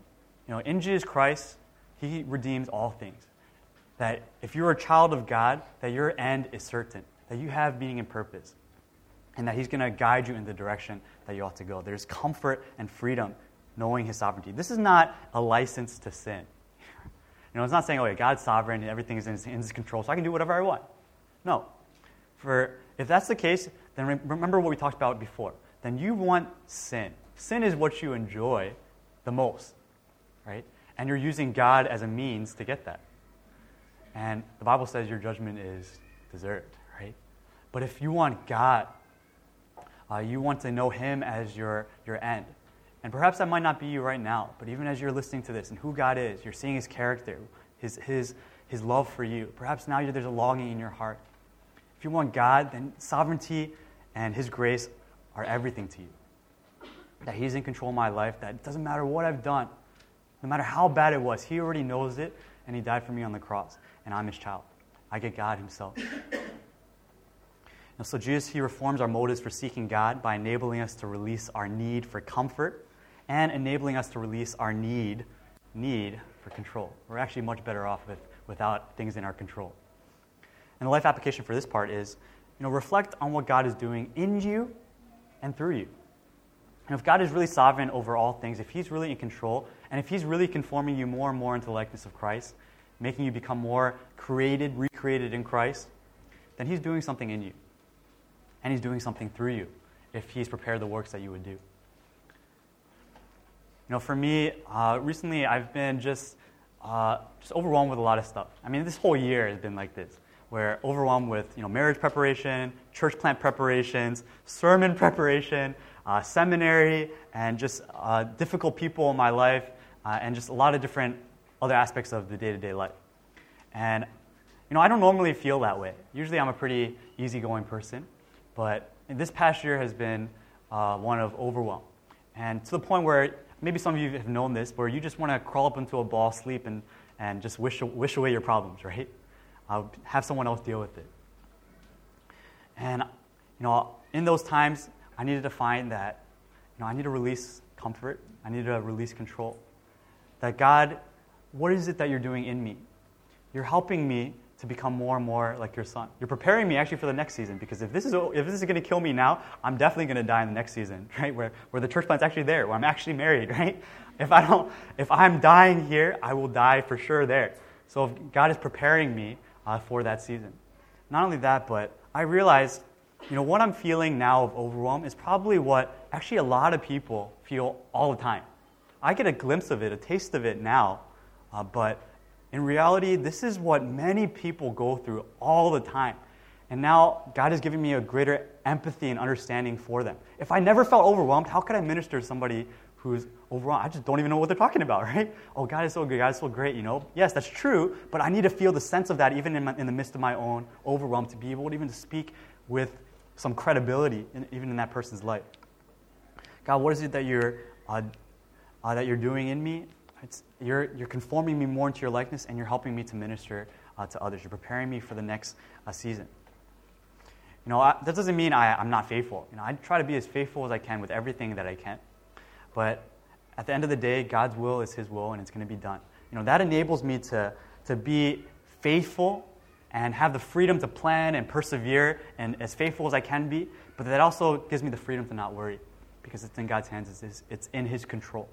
S1: You know, in Jesus Christ, he redeems all things. That if you're a child of God, that your end is certain, that you have meaning and purpose, and that he's going to guide you in the direction that you ought to go. There's comfort and freedom knowing his sovereignty. This is not a license to sin. You know, it's not saying, oh, yeah, God's sovereign and everything is in his, in his control, so I can do whatever I want. No. For if that's the case, then re- remember what we talked about before. Then you want sin. Sin is what you enjoy the most, right? And you're using God as a means to get that. And the Bible says your judgment is deserved, right? But if you want God, uh, you want to know him as your, your end. And perhaps that might not be you right now, but even as you're listening to this and who God is, you're seeing his character, his, his, his love for you. Perhaps now there's a longing in your heart. If you want God, then sovereignty and his grace are everything to you. That he's in control of my life, that it doesn't matter what I've done, no matter how bad it was, he already knows it, and he died for me on the cross, and I'm his child. I get God himself. And so Jesus, he reforms our motives for seeking God by enabling us to release our need for comfort and enabling us to release our need, need for control. We're actually much better off with, without things in our control. And the life application for this part is, you know, reflect on what God is doing in you and through you. And if God is really sovereign over all things, if he's really in control, and if he's really conforming you more and more into the likeness of Christ, making you become more created, recreated in Christ, then he's doing something in you. And he's doing something through you if he's prepared the works that you would do. You know, for me, uh, recently I've been just, uh, just overwhelmed with a lot of stuff. I mean, this whole year has been like this. We're overwhelmed with, you know, marriage preparation, church plant preparations, sermon preparation, uh, seminary, and just uh, difficult people in my life, uh, and just a lot of different other aspects of the day-to-day life. And, you know, I don't normally feel that way. Usually I'm a pretty easygoing person, but this past year has been uh, one of overwhelm. And to the point where maybe some of you have known this, where you just want to crawl up into a ball, sleep, and, and just wish, wish away your problems, right? Uh, have someone else deal with it. And, you know, in those times, I needed to find that, you know, I need to release comfort. I need to release control. That God, what is it that you're doing in me? You're helping me to become more and more like your son. You're preparing me actually for the next season, because if this is if this is going to kill me now, I'm definitely going to die in the next season, right? Where where the church plant's actually there, where I'm actually married, right? If I don't, if I'm dying here, I will die for sure there. So if God is preparing me uh, for that season. Not only that, but I realized, you know, what I'm feeling now of overwhelm is probably what actually a lot of people feel all the time. I get a glimpse of it, a taste of it now, uh, but in reality, this is what many people go through all the time. And now God is giving me a greater empathy and understanding for them. If I never felt overwhelmed, how could I minister to somebody who's overwhelmed? I just don't even know what they're talking about, right? Oh, God is so good, God is so great, you know? Yes, that's true, but I need to feel the sense of that even in, my, in the midst of my own overwhelm, to be able to even to speak with some credibility, in, even in that person's life. God, what is it that you're uh, uh, that you're doing in me? It's, you're, you're conforming me more into your likeness, and you're helping me to minister uh, to others. You're preparing me for the next uh, season. You know, I, that doesn't mean I, I'm not faithful. You know, I try to be as faithful as I can with everything that I can. But at the end of the day, God's will is his will, and it's going to be done. You know, that enables me to, to be faithful and have the freedom to plan and persevere and as faithful as I can be, but that also gives me the freedom to not worry, because it's in God's hands. It's, it's in his control.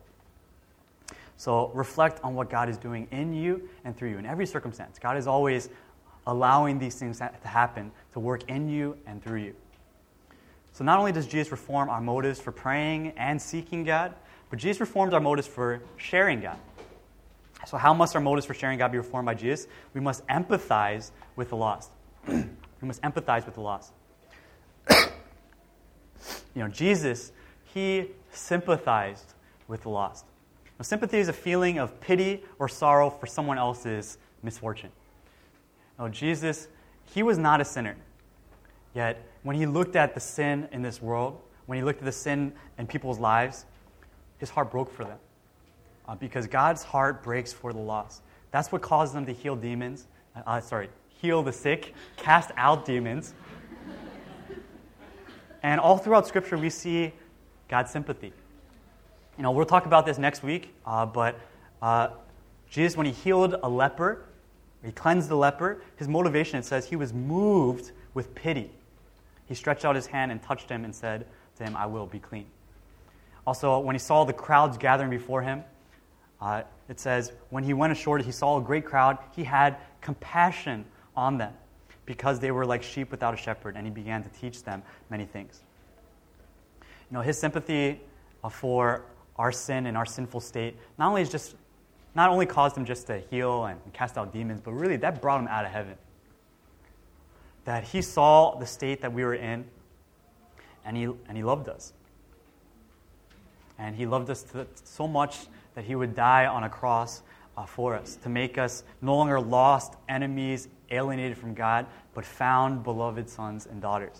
S1: So reflect on what God is doing in you and through you in every circumstance. God is always allowing these things to happen, to work in you and through you. So not only does Jesus reform our motives for praying and seeking God, but Jesus reforms our motives for sharing God. So how must our motives for sharing God be reformed by Jesus? We must empathize with the lost. We must empathize with the lost. You know, Jesus, he sympathized with the lost. Now, sympathy is a feeling of pity or sorrow for someone else's misfortune. Now, Jesus, he was not a sinner. Yet, when he looked at the sin in this world, when he looked at the sin in people's lives, his heart broke for them. Uh, because God's heart breaks for the lost. That's what causes them to heal demons. Uh, sorry, heal the sick, cast out demons. And all throughout Scripture, we see God's sympathy. You know, we'll talk about this next week, uh, but Uh, Jesus, when he healed a leper, he cleansed the leper, his motivation, it says, he was moved with pity. He stretched out his hand and touched him and said to him, I will be clean. Also, when he saw the crowds gathering before him, uh, it says, when he went ashore, he saw a great crowd. He had compassion on them because they were like sheep without a shepherd, and he began to teach them many things. You know, his sympathy uh, for our sin and our sinful state not only is just not only caused him just to heal and cast out demons, but really that brought him out of heaven. That he saw the state that we were in, and he and he loved us. And he loved us to, so much that he would die on a cross uh, for us, to make us no longer lost enemies, alienated from God, but found beloved sons and daughters.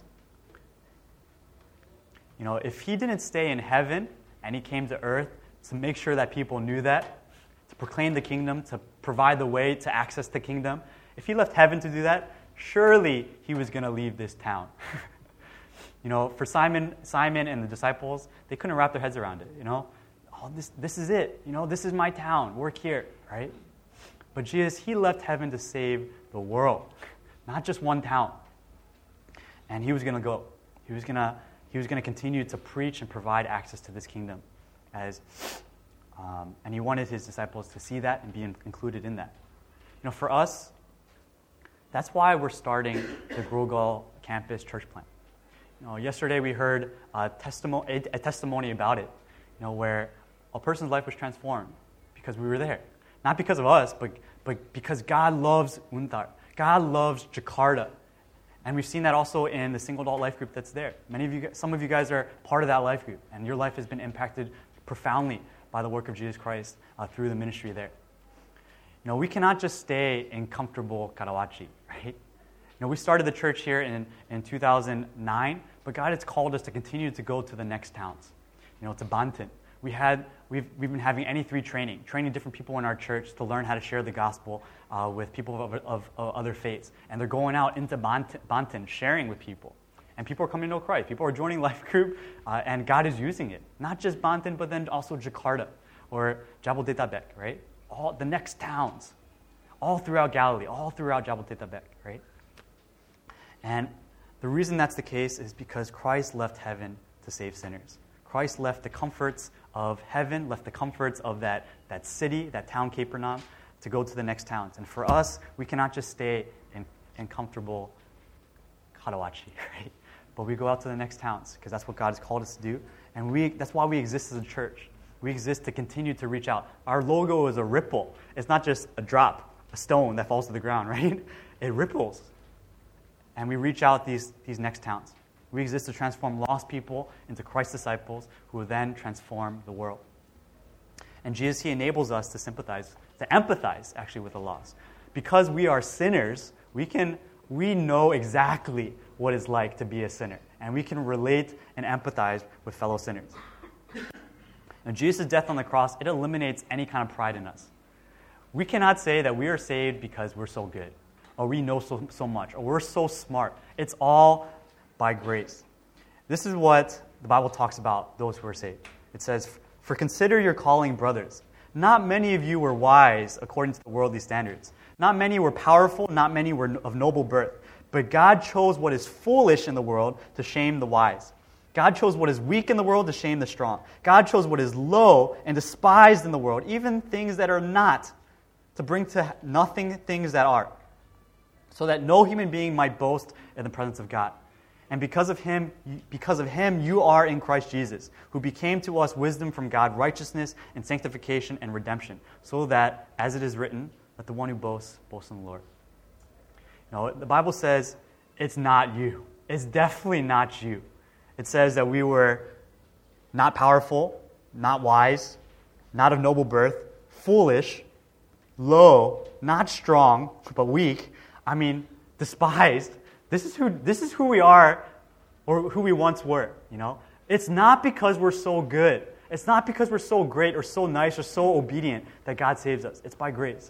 S1: You know, if he didn't stay in heaven and he came to earth to make sure that people knew that, to proclaim the kingdom, to provide the way to access the kingdom, if he left heaven to do that, surely he was going to leave this town. You know, for Simon, Simon and the disciples, they couldn't wrap their heads around it. You know, oh, this this is it. You know, this is my town. Work here, right? But Jesus, he left heaven to save the world, not just one town. And he was going to go. He was going to he was going to continue to preach and provide access to this kingdom, as um, and he wanted his disciples to see that and be in, included in that. You know, for us, that's why we're starting the Grogal Campus Church Plant. You know, yesterday we heard a testimony, a testimony about it, you know, where a person's life was transformed because we were there. Not because of us, but, but because God loves Untar. God loves Jakarta. And we've seen that also in the single adult life group that's there. Many of you, some of you guys are part of that life group, and your life has been impacted profoundly by the work of Jesus Christ uh, through the ministry there. You know, we cannot just stay in comfortable Karawaci, right? You know, we started the church here in, in two thousand nine, but God has called us to continue to go to the next towns. You know, to Banten. We had, we've, we've been having N E three training, training different people in our church to learn how to share the gospel uh, with people of, of, of other faiths. And they're going out into Banten, Banten, sharing with people. And people are coming to know Christ. People are joining life group, uh, and God is using it. Not just Banten, but then also Jakarta or Jabodetabek, right? All the next towns, all throughout Galilee, all throughout Jabodetabek, right? And the reason that's the case is because Christ left heaven to save sinners. Christ left the comforts of heaven, left the comforts of that, that city, that town, Capernaum, to go to the next towns. And for us, we cannot just stay in, in comfortable Karawaci, right? But we go out to the next towns because that's what God has called us to do. And we that's why we exist as a church. We exist to continue to reach out. Our logo is a ripple. It's not just a drop, a stone that falls to the ground, right? It ripples. And we reach out these, these next towns. We exist to transform lost people into Christ's disciples who will then transform the world. And Jesus, he enables us to sympathize, to empathize actually with the lost. Because we are sinners, we can we know exactly what it's like to be a sinner. And we can relate and empathize with fellow sinners. And Jesus' death on the cross, it eliminates any kind of pride in us. We cannot say that we are saved because we're so good, or we know so, so much, or we're so smart. It's all by grace. This is what the Bible talks about those who are saved. It says, "For consider your calling, brothers. Not many of you were wise according to the worldly standards. Not many were powerful, not many were of noble birth. But God chose what is foolish in the world to shame the wise. God chose what is weak in the world to shame the strong. God chose what is low and despised in the world, even things that are not, to bring to nothing things that are, so that no human being might boast in the presence of God. And because of him, because of him, you are in Christ Jesus, who became to us wisdom from God, righteousness and sanctification and redemption, so that, as it is written, let the one who boasts, boast in the Lord." You know, the Bible says it's not you. It's definitely not you. It says that we were not powerful, not wise, not of noble birth, foolish, low, not strong, but weak. I mean, despised. This is who this is who we are, or who we once were, you know? It's not because we're so good. It's not because we're so great or so nice or so obedient that God saves us. It's by grace.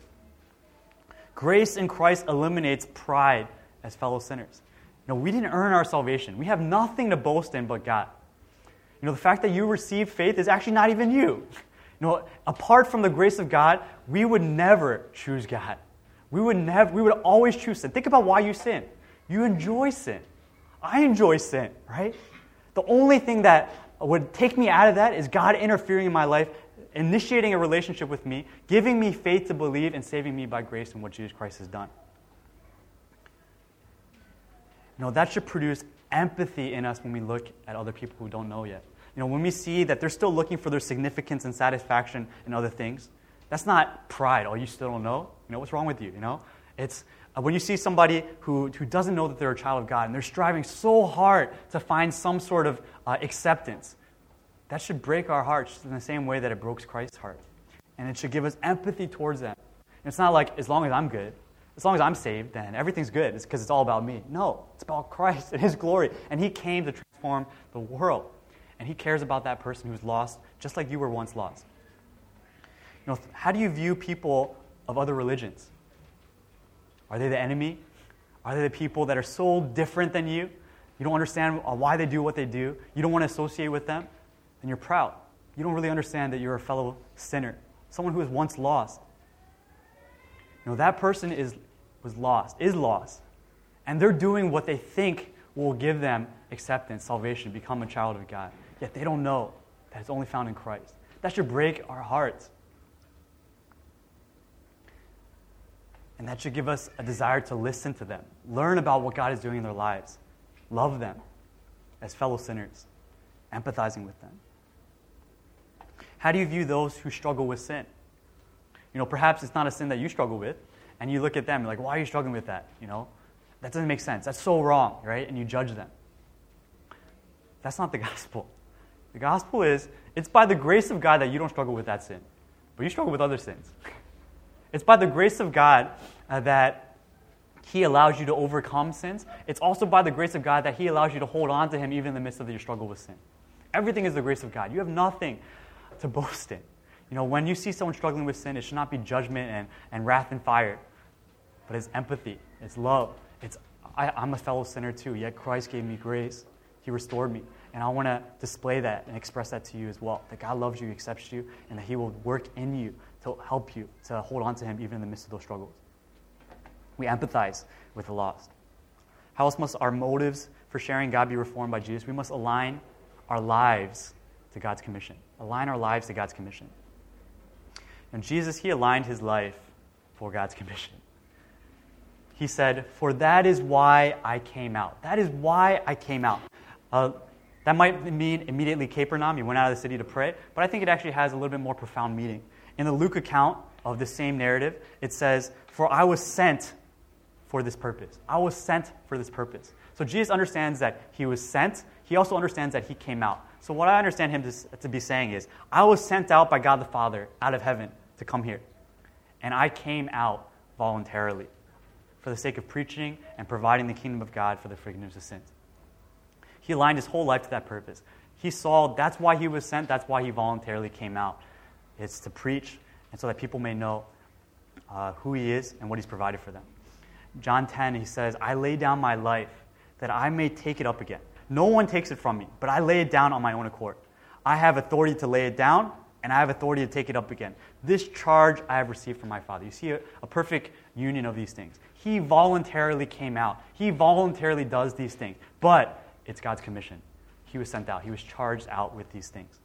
S1: Grace in Christ eliminates pride as fellow sinners. You know, we didn't earn our salvation. We have nothing to boast in but God. You know, the fact that you received faith is actually not even you. You know, apart from the grace of God, we would never choose God. We would never, we would always choose sin. Think about why you sin. You enjoy sin. I enjoy sin, right? The only thing that would take me out of that is God interfering in my life, initiating a relationship with me, giving me faith to believe, and saving me by grace in what Jesus Christ has done. You know, that should produce empathy in us when we look at other people who don't know yet. You know, when we see that they're still looking for their significance and satisfaction in other things, that's not pride. Oh, you still don't know? You know, what's wrong with you? You know, it's uh, when you see somebody who, who doesn't know that they're a child of God and they're striving so hard to find some sort of uh, acceptance, that should break our hearts in the same way that it broke Christ's heart. And it should give us empathy towards them. And it's not like, as long as I'm good, as long as I'm saved, then everything's good. It's because it's all about me. No, it's about Christ and His glory. And He came to transform the world. And He cares about that person who's lost, just like you were once lost. You know, how do you view people of other religions? Are they the enemy? Are they the people that are so different than you? You don't understand why they do what they do. You don't want to associate with them. Then you're proud. You don't really understand that you're a fellow sinner, someone who was once lost. You know, that person is was lost, is lost. And they're doing what they think will give them acceptance, salvation, become a child of God. Yet they don't know that it's only found in Christ. That should break our hearts. And that should give us a desire to listen to them, learn about what God is doing in their lives, love them as fellow sinners, empathizing with them. How do you view those who struggle with sin? You know, perhaps it's not a sin that you struggle with, and you look at them, you're like, why are you struggling with that? You know, that doesn't make sense. That's so wrong, right? And you judge them. That's not the gospel. The gospel is, it's by the grace of God that you don't struggle with that sin, but you struggle with other sins. It's by the grace of God uh, that He allows you to overcome sins. It's also by the grace of God that He allows you to hold on to Him even in the midst of your struggle with sin. Everything is the grace of God. You have nothing to boast in. You know, when you see someone struggling with sin, it should not be judgment and, and wrath and fire, but it's empathy, it's love. It's, I, I'm a fellow sinner too, yet Christ gave me grace. He restored me. And I want to display that and express that to you as well, that God loves you, accepts you, and that He will work in you to help you to hold on to Him even in the midst of those struggles. We empathize with the lost. How else must our motives for sharing God be reformed by Jesus? We must align our lives to God's commission. Align our lives to God's commission. And Jesus, He aligned His life for God's commission. He said, for that is why I came out. That is why I came out. Uh, that might mean immediately Capernaum. He went out of the city to pray, but I think it actually has a little bit more profound meaning. In the Luke account of the same narrative, it says, for I was sent for this purpose. I was sent for this purpose. So Jesus understands that He was sent. He also understands that He came out. So what I understand Him to, to be saying is, I was sent out by God the Father out of heaven to come here. And I came out voluntarily for the sake of preaching and providing the kingdom of God for the forgiveness of sins. He aligned His whole life to that purpose. He saw that's why He was sent. That's why He voluntarily came out. It's to preach and so that people may know uh, who He is and what He's provided for them. John ten, He says, I lay down my life that I may take it up again. No one takes it from me, but I lay it down on my own accord. I have authority to lay it down, and I have authority to take it up again. This charge I have received from my Father. You see a, a perfect union of these things. He voluntarily came out. He voluntarily does these things. But it's God's commission. He was sent out. He was charged out with these things.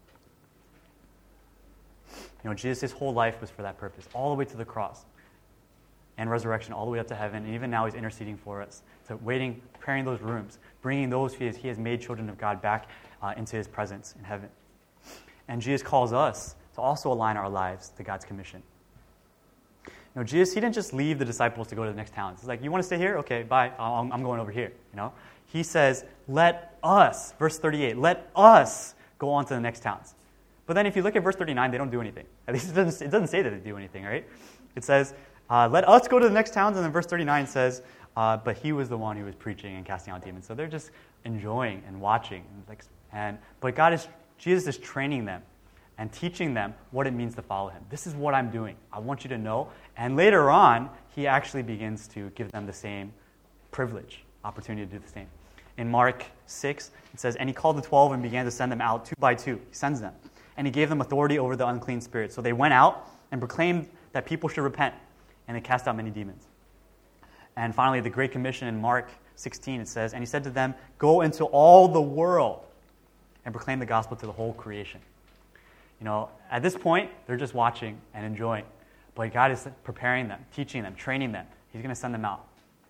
S1: You know, Jesus, His whole life was for that purpose, all the way to the cross and resurrection, all the way up to heaven. And even now He's interceding for us. So waiting, preparing those rooms, bringing those He has, he has made children of God back uh, into His presence in heaven. And Jesus calls us to also align our lives to God's commission. You know, Jesus, He didn't just leave the disciples to go to the next town. He's like, you want to stay here? Okay, bye. I'm, I'm going over here. You know, He says, let us, verse thirty-eight, let us go on to the next towns. But then if you look at verse thirty-nine, they don't do anything. At least it doesn't, it doesn't say that they do anything, right? It says, uh, let us go to the next towns. And then verse thirty-nine says, uh, but He was the one who was preaching and casting out demons. So they're just enjoying and watching. And, like, and But God is, Jesus is training them and teaching them what it means to follow Him. This is what I'm doing. I want you to know. And later on, He actually begins to give them the same privilege, opportunity to do the same. In Mark six, it says, and He called the twelve and began to send them out two by two. He sends them. and he gave them authority over the unclean spirits. So they went out and proclaimed that people should repent, and they cast out many demons. And finally, the Great Commission in Mark sixteen, it says, and he said to them, go into all the world and proclaim the gospel to the whole creation. You know, at this point, they're just watching and enjoying. But God is preparing them, teaching them, training them. He's going to send them out.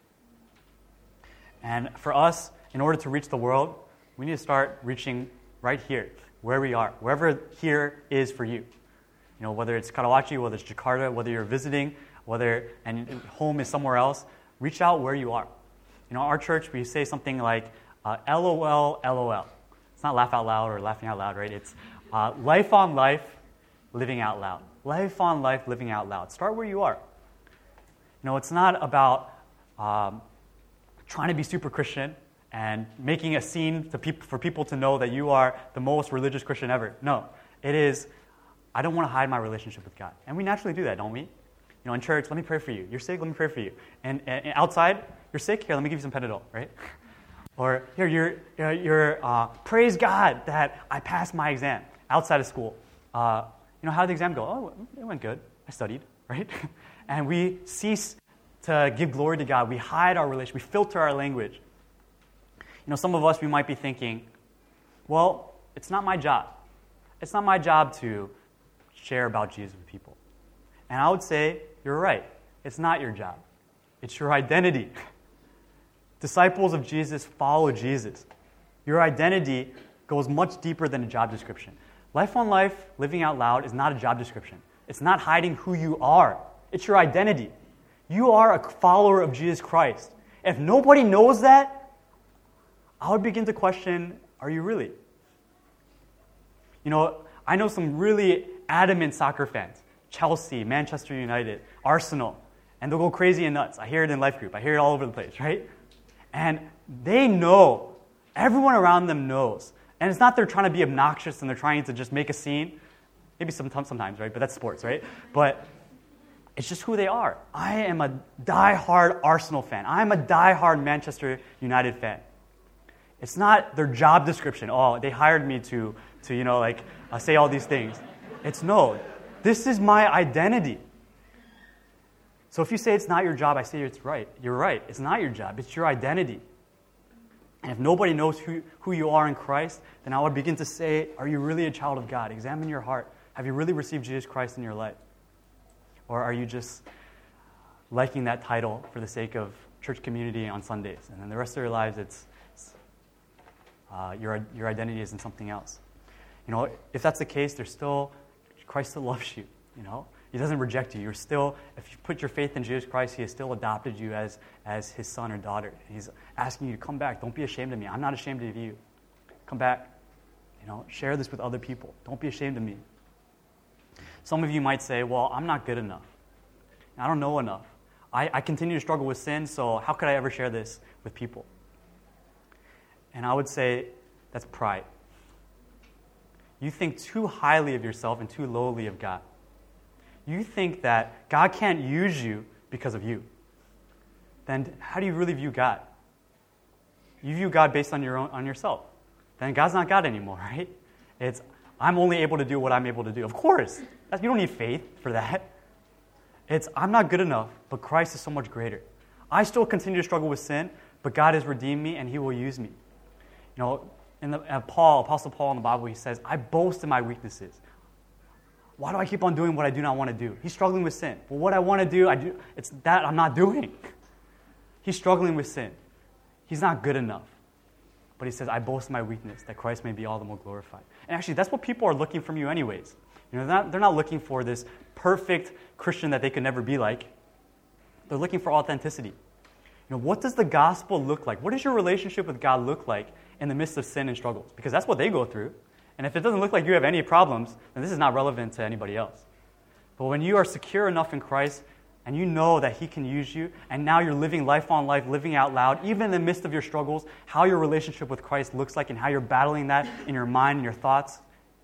S1: And for us, in order to reach the world, we need to start reaching right here, where we are, wherever here is for you. You know, whether it's Karawaci, whether it's Jakarta, whether you're visiting, whether and home is somewhere else, reach out where you are. You know, our church, we say something like, uh, LOL, LOL. It's not laugh out loud or laughing out loud, right? It's uh, life on life, living out loud. Life on life, living out loud. Start where you are. You know, it's not about um, trying to be super Christian and making a scene to peop- for people to know that you are the most religious Christian ever. No, it is, I don't want to hide my relationship with God. And we naturally do that, don't we? You know, in church, let me pray for you. You're sick, let me pray for you. And, and, and outside, you're sick, here, let me give you some Panadol, right? Or here, you're, you're, you're uh, praise God that I passed my exam outside of school. Uh, you know, how did the exam go? Oh, it went good. I studied, right? And we cease to give glory to God. We hide our relation. We filter our language. You know, some of us, we might be thinking, well, it's not my job. It's not my job to share about Jesus with people. And I would say, you're right. It's not your job. It's your identity. Disciples of Jesus follow Jesus. Your identity goes much deeper than a job description. Life on life, living out loud, is not a job description. It's not hiding who you are. It's your identity. You are a follower of Jesus Christ. If nobody knows that, I would begin to question, are you really? You know, I know some really adamant soccer fans. Chelsea, Manchester United, Arsenal. And they'll go crazy and nuts. I hear it in life group. I hear it all over the place, right? And they know. Everyone around them knows. And it's not they're trying to be obnoxious and they're trying to just make a scene. Maybe sometimes, sometimes, right? But that's sports, right? But it's just who they are. I am a die-hard Arsenal fan. I am a die-hard Manchester United fan. It's not their job description. Oh, they hired me to, to you know, like, uh, say all these things. It's no. This is my identity. So if you say it's not your job, I say it's right. You're right. It's not your job. It's your identity. And if nobody knows who, who you are in Christ, then I would begin to say, are you really a child of God? Examine your heart. Have you really received Jesus Christ in your life? Or are you just liking that title for the sake of church community on Sundays? And then the rest of your lives, it's, it's uh, your, your identity is in something else. You know, if that's the case, there's still, Christ still loves you, you know? He doesn't reject you. You're still, if you put your faith in Jesus Christ, He has still adopted you as, as His son or daughter. He's asking you to come back. Don't be ashamed of me. I'm not ashamed of you. Come back. You know, share this with other people. Don't be ashamed of me. Some of you might say, well, I'm not good enough. I don't know enough. I, I continue to struggle with sin, so how could I ever share this with people? And I would say that's pride. You think too highly of yourself and too lowly of God. You think that God can't use you because of you. Then how do you really view God? You view God based on your own, on yourself. Then God's not God anymore, right? It's, I'm only able to do what I'm able to do. Of course. That's, you don't need faith for that. It's, I'm not good enough, but Christ is so much greater. I still continue to struggle with sin, but God has redeemed me and He will use me. You know, in the, uh, Paul, Apostle Paul in the Bible, he says, I boast in my weaknesses. Why do I keep on doing what I do not want to do? He's struggling with sin. Well, what I want to do, I do. It's that I'm not doing. He's struggling with sin. He's not good enough. But he says, I boast in my weakness, that Christ may be all the more glorified. And actually, that's what people are looking from you anyways. You know, they're not, they're not looking for this perfect Christian that they could never be like. They're looking for authenticity. You know, what does the gospel look like? What does your relationship with God look like in the midst of sin and struggles? Because that's what they go through. And if it doesn't look like you have any problems, then this is not relevant to anybody else. But when you are secure enough in Christ, and you know that He can use you, and now you're living life on life, living out loud, even in the midst of your struggles, how your relationship with Christ looks like and how you're battling that in your mind and your thoughts,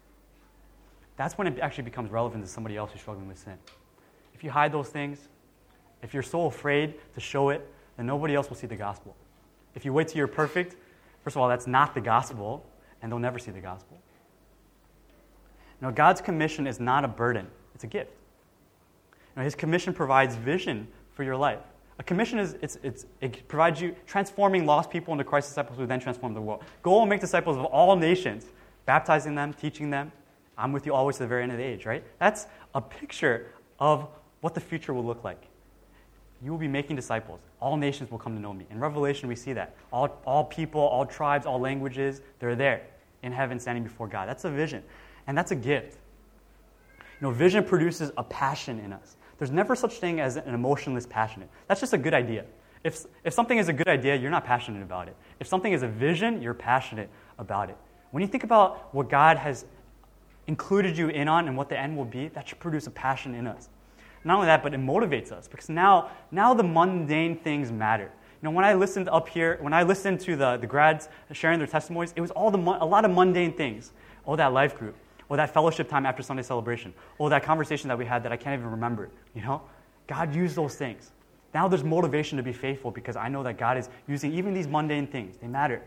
S1: that's when it actually becomes relevant to somebody else who's struggling with sin. If you hide those things, if you're so afraid to show it, then nobody else will see the gospel. If you wait till you're perfect, first of all, that's not the gospel, and they'll never see the gospel. You know, God's commission is not a burden. It's a gift. You know, his commission provides vision for your life. A commission is, it's, it's, it provides you transforming lost people into Christ's disciples who then transform the world. Go and make disciples of all nations, baptizing them, teaching them. I'm with you always to the very end of the age, right? That's a picture of what the future will look like. You will be making disciples. All nations will come to know me. In Revelation, we see that. All, all people, all tribes, all languages, they're there in heaven standing before God. That's a vision, and that's a gift. You know, vision produces a passion in us. There's never such thing as an emotionless passionate. That's just a good idea. If, if something is a good idea, you're not passionate about it. If something is a vision, you're passionate about it. When you think about what God has included you in on and what the end will be, that should produce a passion in us. Not only that, but it motivates us, because now, now the mundane things matter. You know, when I listened up here, when I listened to the, the grads sharing their testimonies, it was all the a lot of mundane things. Oh, that life group. Oh, that fellowship time after Sunday celebration. Oh, that conversation that we had that I can't even remember. You know, God used those things. Now there's motivation to be faithful because I know that God is using even these mundane things. They matter.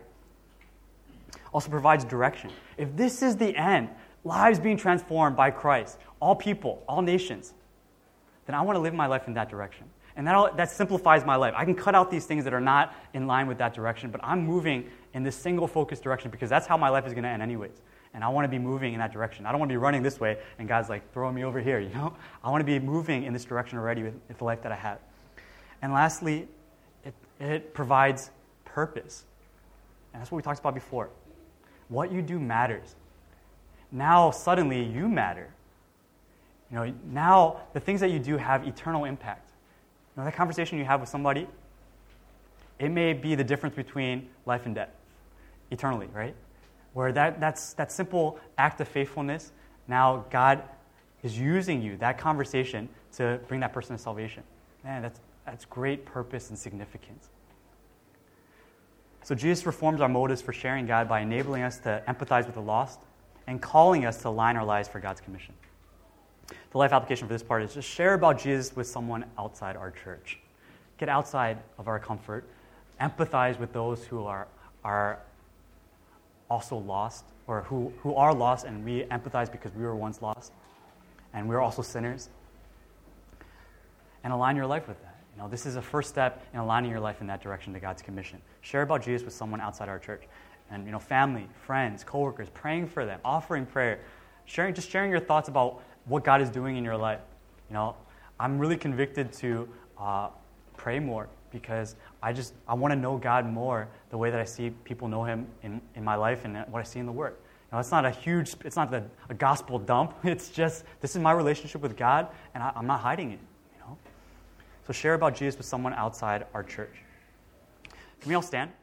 S1: Also provides direction. If this is the end, lives being transformed by Christ, all people, all nations, then I want to live my life in that direction. And that, that simplifies my life. I can cut out these things that are not in line with that direction, but I'm moving in this single focused direction because that's how my life is going to end anyways. And I want to be moving in that direction. I don't want to be running this way and God's like throwing me over here, you know? I want to be moving in this direction already with, with the life that I have. And lastly, it, it provides purpose. And that's what we talked about before. What you do matters. Now, suddenly, you matter. You know, now the things that you do have eternal impact. You know, that conversation you have with somebody, it may be the difference between life and death, eternally, right? Where that, that's that simple act of faithfulness, now God is using you, that conversation, to bring that person to salvation. Man, that's, that's great purpose and significance. So Jesus reforms our motives for sharing God by enabling us to empathize with the lost and calling us to align our lives for God's commission. The life application for this part is just share about Jesus with someone outside our church. Get outside of our comfort. Empathize with those who are, are also lost, or who, who are lost, and we empathize because we were once lost, and we're also sinners. And align your life with that. You know, this is a first step in aligning your life in that direction to God's commission. Share about Jesus with someone outside our church. And, you know, family, friends, coworkers, praying for them, offering prayer, sharing, just sharing your thoughts about what God is doing in your life. You know, I'm really convicted to uh, pray more because I just, I want to know God more the way that I see people know Him in, in my life and what I see in the Word. You know, it's not a huge, it's not the, a gospel dump. It's just, this is my relationship with God, and I, I'm not hiding it. You know, so share about Jesus with someone outside our church. Can we all stand?